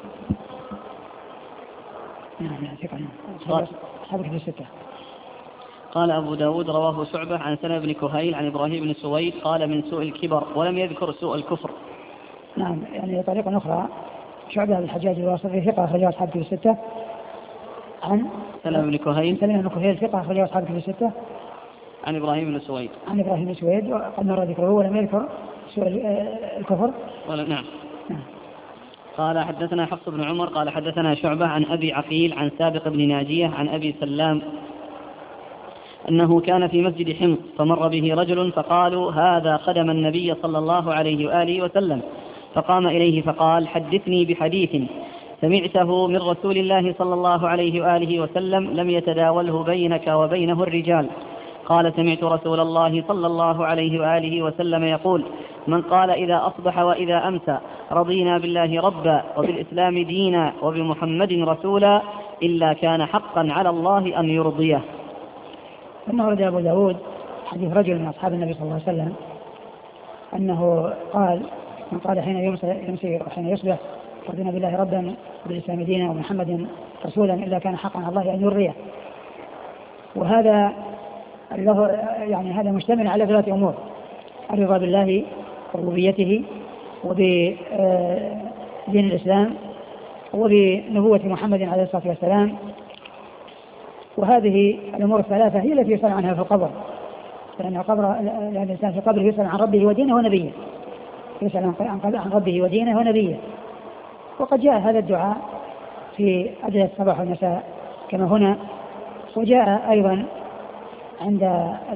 نعم ثقة نعم أصحاب في الستة. قال أبو داود: رواه شعبة عن سلمة بن كهيل عن إبراهيم بن سويد قال من سوء الكبر، ولم يذكر سوء الكفر. نعم يعني طريقة أخرى شعبة الحجاج الواسطي ثقة أخرجه أصحاب في الستة. عن سلمة بن كهيل. سلمة بن كهيل ثقة أخرجه أصحاب في الستة. عن إبراهيم بن سويد. عن إبراهيم بن سويد وقد مر ذكره ولم يذكر سوء الكفر. ولا نعم. نعم. قال حدثنا حفص بن عمر قال حدثنا شعبة عن أبي عقيل عن سابق بن ناجية عن أبي سلام أنه كان في مسجد حمص فمر به رجل فقالوا: هذا خدم النبي صلى الله عليه وآله وسلم. فقام إليه فقال: حدثني بحديث سمعته من رسول الله صلى الله عليه وآله وسلم لم يتداوله بينك وبينه الرجال. قال: سمعت رسول الله صلى الله عليه وآله وسلم يقول: من قال إذا أصبح وإذا أمسى رضينا بالله ربا وبالإسلام دينا وبمحمد رسولا إلا كان حقا على الله أن يرضيه. ثم ورد أبو داود حديث رجل من أصحاب النبي صلى الله عليه وسلم أنه قال: من قال حين يمسي وحين يصبح رضينا بالله ربا وبالإسلام دينا ومحمد رسولا إلا كان حقا على الله أن يرضيه. وهذا له يعني هذا مشتمل على ثلاثة أمور: الرضا بالله وربوبيته وبدين الإسلام وبنبوة محمد عليه الصلاة والسلام. وهذه الأمور الثلاثة هي التي يسأل عنها في القبر، لأن القبر الإنسان في قبره يسأل عن ربه ودينه ونبيه، يسأل عن ربه ودينه ونبيه. وقد جاء هذا الدعاء في أدعية الصباح والمساء كما هنا، وجاء أيضا عند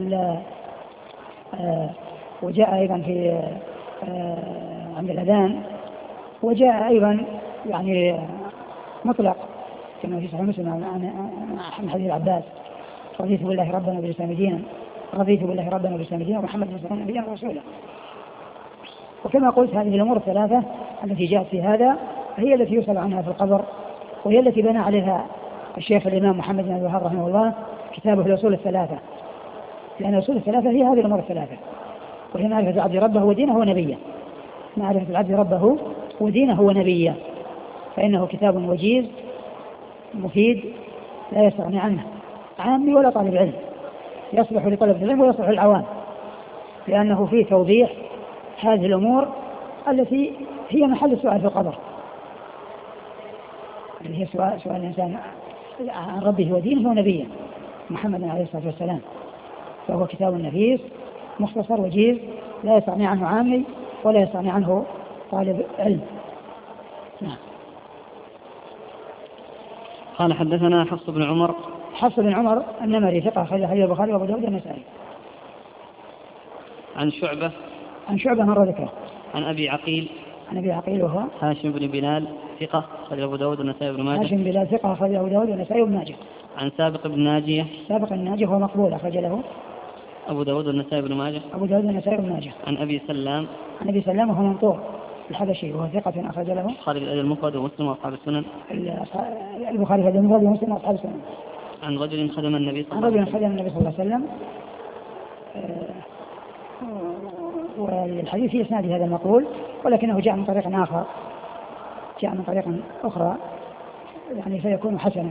وجاء أيضا في عند الأذان، وجاء أيضا يعني مطلق كما في صحيح مسلم عن حديث العباس: رضيت بالله ربنا وبالإسلام دينا رضيت بالله ربنا وبالإسلام دينا ومحمد صلى الله عليه وسلم رسولا. وكما قلت هذه الأمور الثلاثة التي جاءت في هذا هي التي يسأل عنها في القبر، وهي التي بنى عليها الشيخ الإمام محمد بن عبد الوهاب رحمه الله كتابه الأصول الثلاثة، لأن الأصول الثلاثة هي هذه الأمور الثلاثة، وهي معرفة العبد ربه ودينه ونبيه. معرفة العبد ربه ودينه ونبيه، فإنه كتاب وجيز مفيد لا يستغني عنه عامي ولا طالب علم، يصلح لطلب العلم ويصلح للعوام. لأنه فيه توضيح هذه الأمور التي هي محل السؤال في القبر، اللي هي سؤال, سؤال الإنسان عن ربه ودينه ونبيه محمد عليه الصلاة والسلام. فهو كتاب نفيس مختصر وجيز لا يستغني عنه عامي ولا يستغني عنه طالب علم. نعم. قال حدثنا حفص بن عمر. حفص بن عمر النمري ثقة أخرجه حديث البخاري وأبو داود والنسائي. عن شعبة. عن شعبة مرة ذكره. عن أبي عقيل. عن أبي عقيل وهو هاشم بن بلال ثقة أخرجه أبو داود والنسائي بن ماجه. هاشم بن بلال ثقة أخرجه أبو داود والنسائي بن ماجه. عن سابق بن ناجية. سابق الناجية هو مقبول أخرج له أبو داود والنسائي بن ماجه. أبو داود والنسائي بن ماجه. عن أبي سلام. عن أبي سلام وهو منطور الحبشي وهو ثقة أخرج له البخاري في المفرد ومسلم وأصحاب السنن. البخاري في المفرد ومسلم وأصحاب السنن. عن رجل خدم النبي صلى الله عليه وسلم. عن رجل خدم النبي صلى الله عليه وسلم. والحديث في إسناد هذا المقول ولكنه جاء من طريق آخر، جاء من طريق أخرى يعني فيكون حسنا.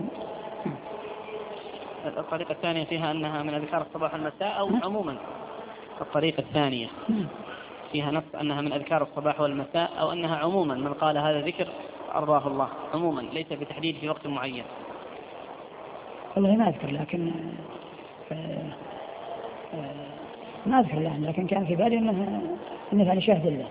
الطريقة الثانية فيها أنها من أذكار الصباح والمساء أو عموما؟ الطريقة الثانية فيها نص أنها من أذكار الصباح والمساء أو أنها عموما من قال هذا ذكر أرضاه الله عموما ليس بتحديد في وقت معين؟ والله ما أذكر، لكن آه آه ما أذكر الآن، لكن كان في بالي أنه أنه يعني شاهد الله.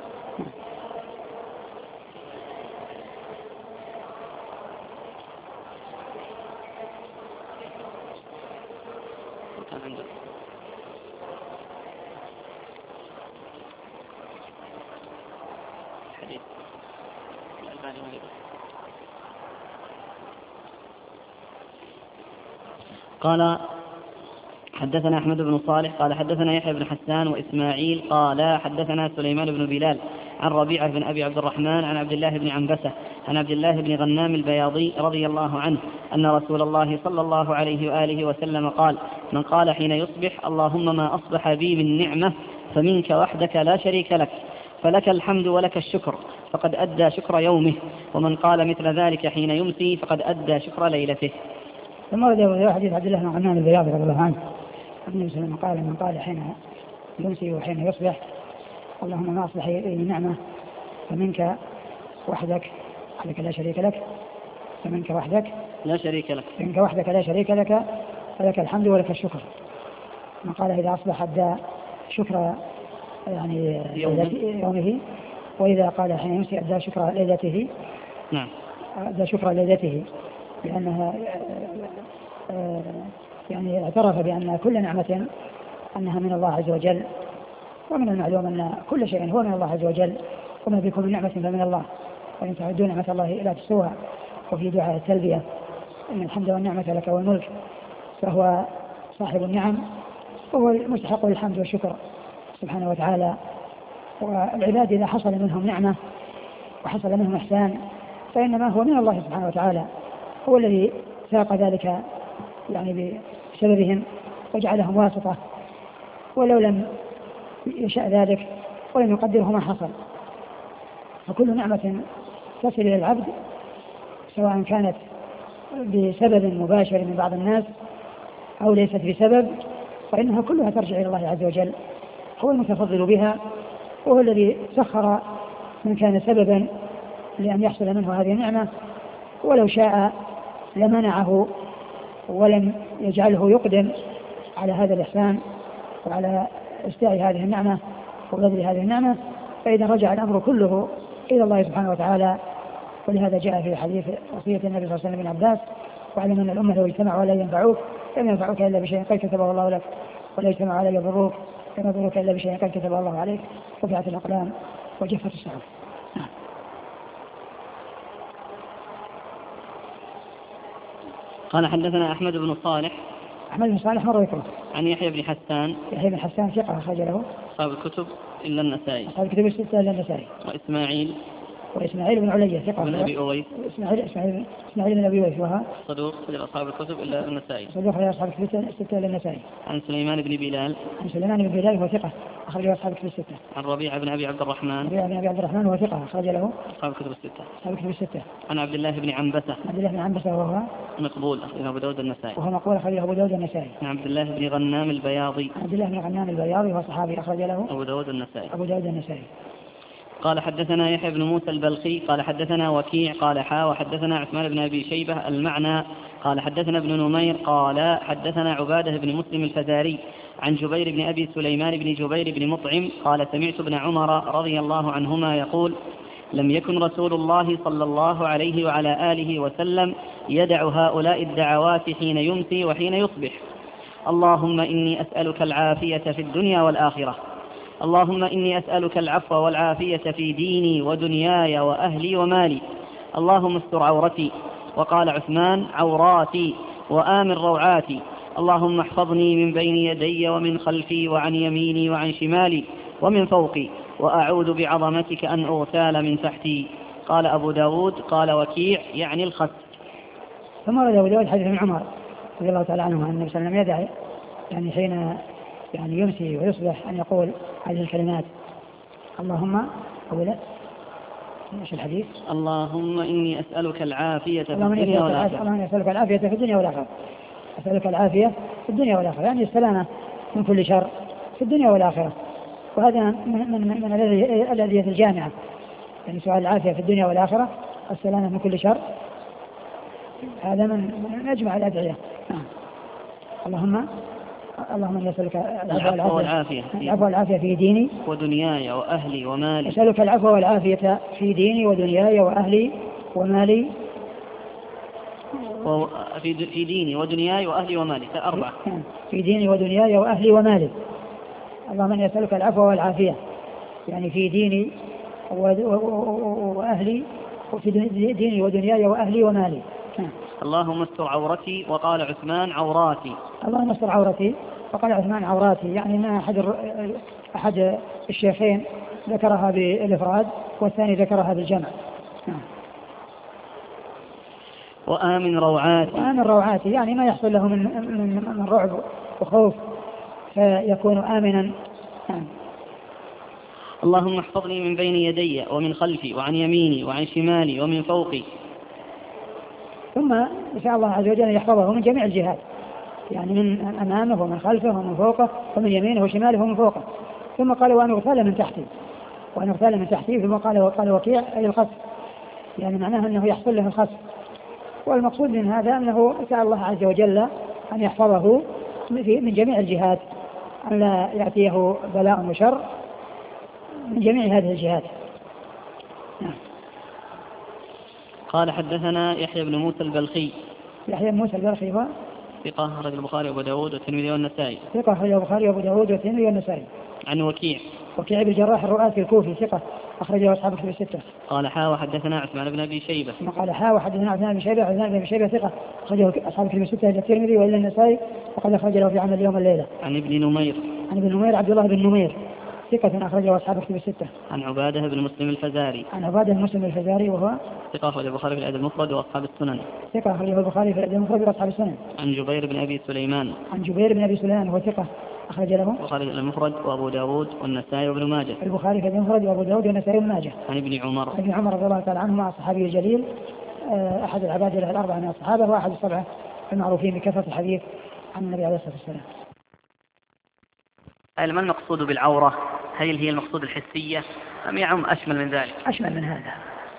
قال حدثنا أحمد بن صالح قال حدثنا يحيى بن حسان وإسماعيل قال حدثنا سليمان بن بلال عن ربيعة بن أبي عبد الرحمن عن عبد الله بن عنبسة عن عبد الله بن غنام البياضي رضي الله عنه أن رسول الله صلى الله عليه وآله وسلم قال: من قال حين يصبح: اللهم ما أصبح بي من نعمة فمنك وحدك لا شريك لك، فلك الحمد ولك الشكر، فقد أدى شكر يومه. ومن قال مثل ذلك حين يمسي فقد أدى شكر ليلته. ثم ورد حديث عبد الله بن غنام البياضي رضي الله عنه النبي صلى الله عليه وسلم قال: من قال حين يمسي وحين يصبح: اللهم ما أصبح بي نعمة فمنك وحدك وحدك لا شريك لك، فمنك وحدك لا شريك لك فمنك وحدك لا شريك لك، فلك الحمد ولك الشكر. من قال إذا أصبح أدى شكر يعني يومه، وإذا قال حين يمسي أدى شكر ليلته. نعم. أدى شكر ليلته، لأنها يعني اعترف بأن كل نعمة أنها من الله عز وجل، ومن المعلوم أن كل شيء هو من الله عز وجل، وما بكم من نعمة فمن الله، وإن تعدوا نعمة الله لا تحصوها. وفي دعاء التلبية: إن الحمد والنعمة لك والملك، فهو صاحب النعم وهو المستحق للحمد والشكر سبحانه وتعالى. والعباد إذا حصل منهم نعمة وحصل منهم إحسان فإنما هو من الله سبحانه وتعالى، هو الذي ساق ذلك يعني بسببهم وجعلهم واسطة، ولو لم يشاء ذلك ولم يقدره ما حصل. فكل نعمة تصل إلى العبد سواء كانت بسبب مباشر من بعض الناس أو ليست بسبب، فإنها كلها ترجع إلى الله عز وجل، هو المتفضل بها، وهو الذي سخر من كان سببا لأن يحصل منه هذه النعمة، ولو شاء لمنعه ولم يجعله يقدم على هذا الإحسان وعلى استاء هذه النعمة وبذل هذه النعمة. فإذا رجع الأمر كله إلى الله سبحانه وتعالى. ولهذا جاء في حديث وصية النبي صلى الله عليه وسلم بن عباس: واعلم أن الأمة لو اجتمعوا ولا ينفعوك لم ينفعوك إلا بشيء قد كتبه الله لك، ولا اجتمعوا على يضروك لم يضروك إلا بشيء قد كتبه الله عليك، رفعت الأقلام وجفت الصحف. قال حدثنا أحمد بن صالح. أحمد بن صالح مر ذكره. عن يحيى بن حسان. يحيى بن حسان ثقة أخرج له أصحاب الكتب إلا النسائي. أصحاب الكتب الستة إلا النسائي. وإسماعيل. وإسماعيل بن علية ثقة. بن أبي أويس. إسماعيل إسماعيل إسماعيل بن أبي أويس وها صدوق خرج أصحاب الكتب إلا النسائي. صدوق خرج أصحاب الكتب الستة إلا النسائي. عن سليمان بن بلال. عن سليمان بن بلال هو ثقة أخرج له أصحاب الكتب الستة. عن ربيعة بن أبي عبد الرحمن. ربيعة بن أبي عبد الرحمن هو ثقة أخرج له أصحاب الكتب الستة. أصحاب الكتب الستة. عن عبد الله بن عنبسة. عبد الله بن عنبسة وهو مقبول أخرجه أبو داود النسائي. وهو مقبول أخرجه أبو داود النسائي. عن عبد الله بن غنام البياضي. عبد الله بن غنام البياضي وهو صحابي أخرج له أبو داود النسائي. أبو داود النسائي. قال حدثنا يحيى بن موسى البلخي قال حدثنا وكيع قال حا وحدثنا عثمان بن أبي شيبة المعنى قال حدثنا ابن نمير قال حدثنا عبادة بن مسلم الفزاري عن جبير بن أبي سليمان بن جبير بن مطعم قال سمعت ابن عمر رضي الله عنهما يقول لم يكن رسول الله صلى الله عليه وعلى آله وسلم يدع هؤلاء الدعوات حين يمسي وحين يصبح اللهم إني أسألك العافية في الدنيا والآخرة اللهم إني أسألك العفو والعافية في ديني ودنياي وأهلي ومالي اللهم استر عورتي وقال عثمان عوراتي وآمن روعاتي اللهم احفظني من بين يدي ومن خلفي وعن يميني وعن شمالي ومن فوقي وأعوذ بعظمتك أن أغتال من تحتي. قال أبو داود قال وكيع يعني الخس. ثم ورد أبو داود حديث ابن عمر رضي الله تعالى عنه أن النبي صلى الله عليه وسلم يدعي يعني حين يعني يمسي ويصبح أن يقول هذه الكلمات اللهم أولا ايش الحديث؟ اللهم إني أسألك العافية في اللهم الدنيا والآخرة. اللهم إني أسألك العافية في الدنيا والآخرة. أسألك العافية في الدنيا والآخرة يعني السلامة من كل شر في الدنيا والآخرة. وهذا من من من الأدعية الجامعة يعني سؤال العافية في الدنيا والآخرة السلامة من كل شر هذا من من أجمع الأدعية. اللهم اللهم اني اسالك العفو والعافيه العفو والعافيه في ديني ودنياي واهلي ومالي. اسالك العفو والعافيه في ديني ودنياي واهلي ومالي. في في ديني ودنياي واهلي ومالي اربعه. في ديني ودنياي واهلي ومالي. اللهم اني اسالك العفو والعافيه يعني في ديني واهلي وفي ديني ودنياي واهلي ومالي. اللهم استر عورتي وقال عثمان عوراتي. اللهم استر عورتي وقال عثمان عوراتي يعني ما أحد أحد الشيخين ذكرها بالإفراد والثاني ذكرها بالجمع. وآمن روعاتي. وآمن روعاتي يعني ما يحصل له من من من رعب وخوف فيكون آمنا. اللهم احفظني من بين يدي ومن خلفي وعن يميني وعن شمالي ومن فوقي. ثم إن شاء الله عز وجل يحفظه من جميع الجهات يعني من أمامه ومن خلفه ومن فوقه ومن يمينه وشماله ومن فوقه. ثم قال وأن أغتال من تحتي وأن أغتال من تحتي. ثم قال وقال وكيع أي الخسف يعني معناه أنه يحصل له الخسف. والمقصود من هذا أنه سأل الله عز وجل أن يحفظه من جميع الجهات أن لا يأتيه بلاء وشر من جميع هذه الجهات. قال حدثنا يحيى بن موسى البلخي. يحيى بن موسى البلخي هو ثقة أخرج البخاري وأبو داود والترمذي والنسائي. ثقة أخرج البخاري وأبو داود والترمذي والنسائي. عن وكيع. وكيع بن الجراح الرؤاسي الكوفي ثقة أخرجه أصحاب الكتب الستة. قال حا وحدثنا عثمان بن أبي شيبة. قال حا وحدثنا عثمان بن شيبة عثمان بن أبي شيبة ثقة أخرجه أصحاب الكتب الستة إلى الترمذي وإلى النسائي وقد أخرج له في عمل اليوم الليلة. عن ابن نمير. عن ابن نمير عبد الله بن نمير ثقة أخرجه أصحاب الكتب الستة. عن عبادة بن مسلم الفزاري. عن عبادة بن مسلم الفزاري وهو ثقة أخرج البخاري في الأدب المفرد وأصحاب السنن. ثقة أخرجه البخاري في الأدب المفرد وأصحاب السنن. عن جبير بن أبي سليمان. عن جبير بن أبي سليمان وهو ثقة أخرج له البخاري في المفرد وأبو داود والنسائي وابن ماجه. البخاري في المفرد وأبو داود والنسائي وابن ماجه. عن ابن عمر. ابن عمر رضي الله تعالى عنهما الصحابي الجليل أحد العباد الأربعة من الصحابة وأحد السبعة المعروفين بكثرة الحديث عن النبي عليه الصلاة والسلام. ما المقصود بالعورة؟ هل هي المقصود الحسية أم يعم أشمل من ذلك؟ أشمل من هذا.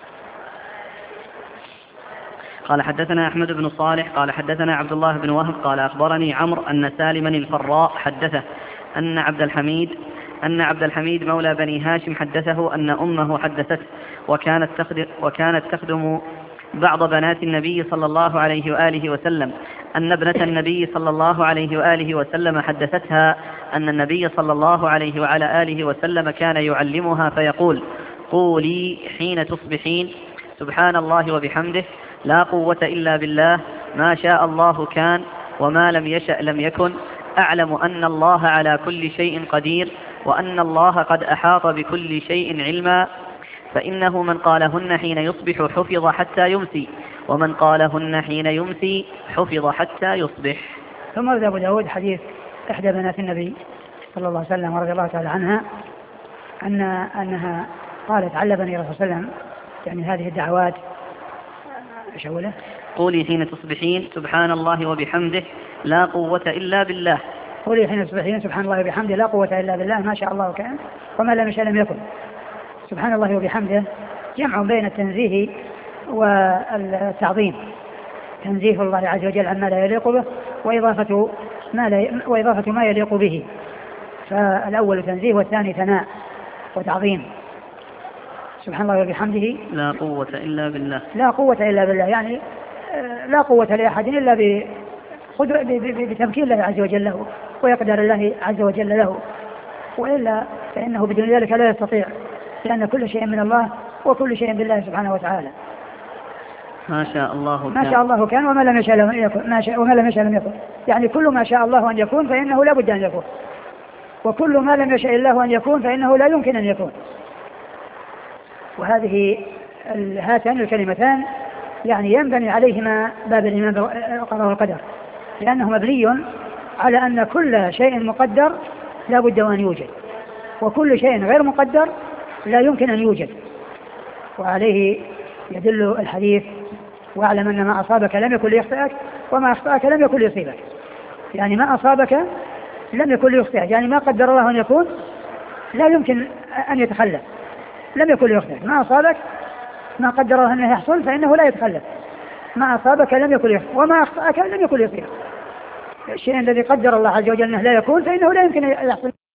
قال حدثنا أحمد بن صالح قال حدثنا عبد الله بن وهب قال أخبرني عمرو أن سالما الفراء حدثه أن عبد الحميد أن عبد الحميد مولى بني هاشم حدثه أن أمه حدثته وكانت تخدم, وكانت تخدم بعض بنات النبي صلى الله عليه وآله وسلم أن ابنة النبي صلى الله عليه وآله وسلم حدثتها أن النبي صلى الله عليه وعلى آله وسلم كان يعلمها فيقول قولي حين تصبحين سبحان الله وبحمده لا قوة إلا بالله ما شاء الله كان وما لم يشأ لم يكن أعلم أن الله على كل شيء قدير وأن الله قد أحاط بكل شيء علما فإنه من قالهن حين يصبح حفظ حتى يمسي، ومن قالهن حين يمسي حفظ حتى يصبح. ثم ورد أبو داود حديث إحدى بنات النبي صلى الله عليه وسلم ورضي الله تعالى عنها أن أنها قالت علمني الرسول صلى الله عليه وسلم يعني هذه الدعوات. ايش اوله؟ قولي حين تصبحين سبحان الله وبحمده لا قوة إلا بالله. قولي حين تصبحين سبحان الله وبحمده لا قوة إلا بالله، ما شاء الله كان وما لم يشاء لم يكن. سبحان الله وبحمده جمع بين التنزيه والتعظيم، تنزيه الله عز وجل عما لا يليق به وإضافة ما, لا وإضافة ما يليق به، فالأول تنزيه والثاني ثناء وتعظيم. سبحان الله وبحمده لا قوة إلا بالله، لا قوة إلا بالله، يعني لا قوة لأحد إلا بتمكين الله عز وجل له ويقدر الله عز وجل له، وإلا فإنه بدون ذلك لا يستطيع، لأن كل شيء من الله وكل شيء بالله سبحانه وتعالى. ما شاء الله كان ما شاء الله كان وما لم يشاء لم يكن، ما شاء وما لم يشاء لم يكن، يعني كل ما شاء الله أن يكون فإنه لا بد أن يكون، وكل ما لم يشاء الله أن يكون فإنه لا يمكن أن يكون. وهذه هاتان الكلمتان يعني ينبني عليهما باب الإيمان بالقضاء والقدر، لأنه مبني على أن كل شيء مقدر لا بد أن يوجد، وكل شيء غير مقدر لا يمكن أن يوجد. وعليه يدل الحديث واعلم أن ما أصابك لم يكن ليخطئك وما أخطأك لم يكن ليصيبك. يعني ما أصابك لم يكن ليخطئك، يعني ما قدر الله أن يكون لا يمكن أن يتخلف، لم يكن ليخطئك. ما أصابك ما قدر الله أنه يحصل فإنه لا يتخلف، ما أصابك لم يكن ليخطئك وما أخطأك لم يكن ليصيبك. الشيء الذي قدر الله عز وجل أنه لا يكون فإنه لا يمكن أن يحصل.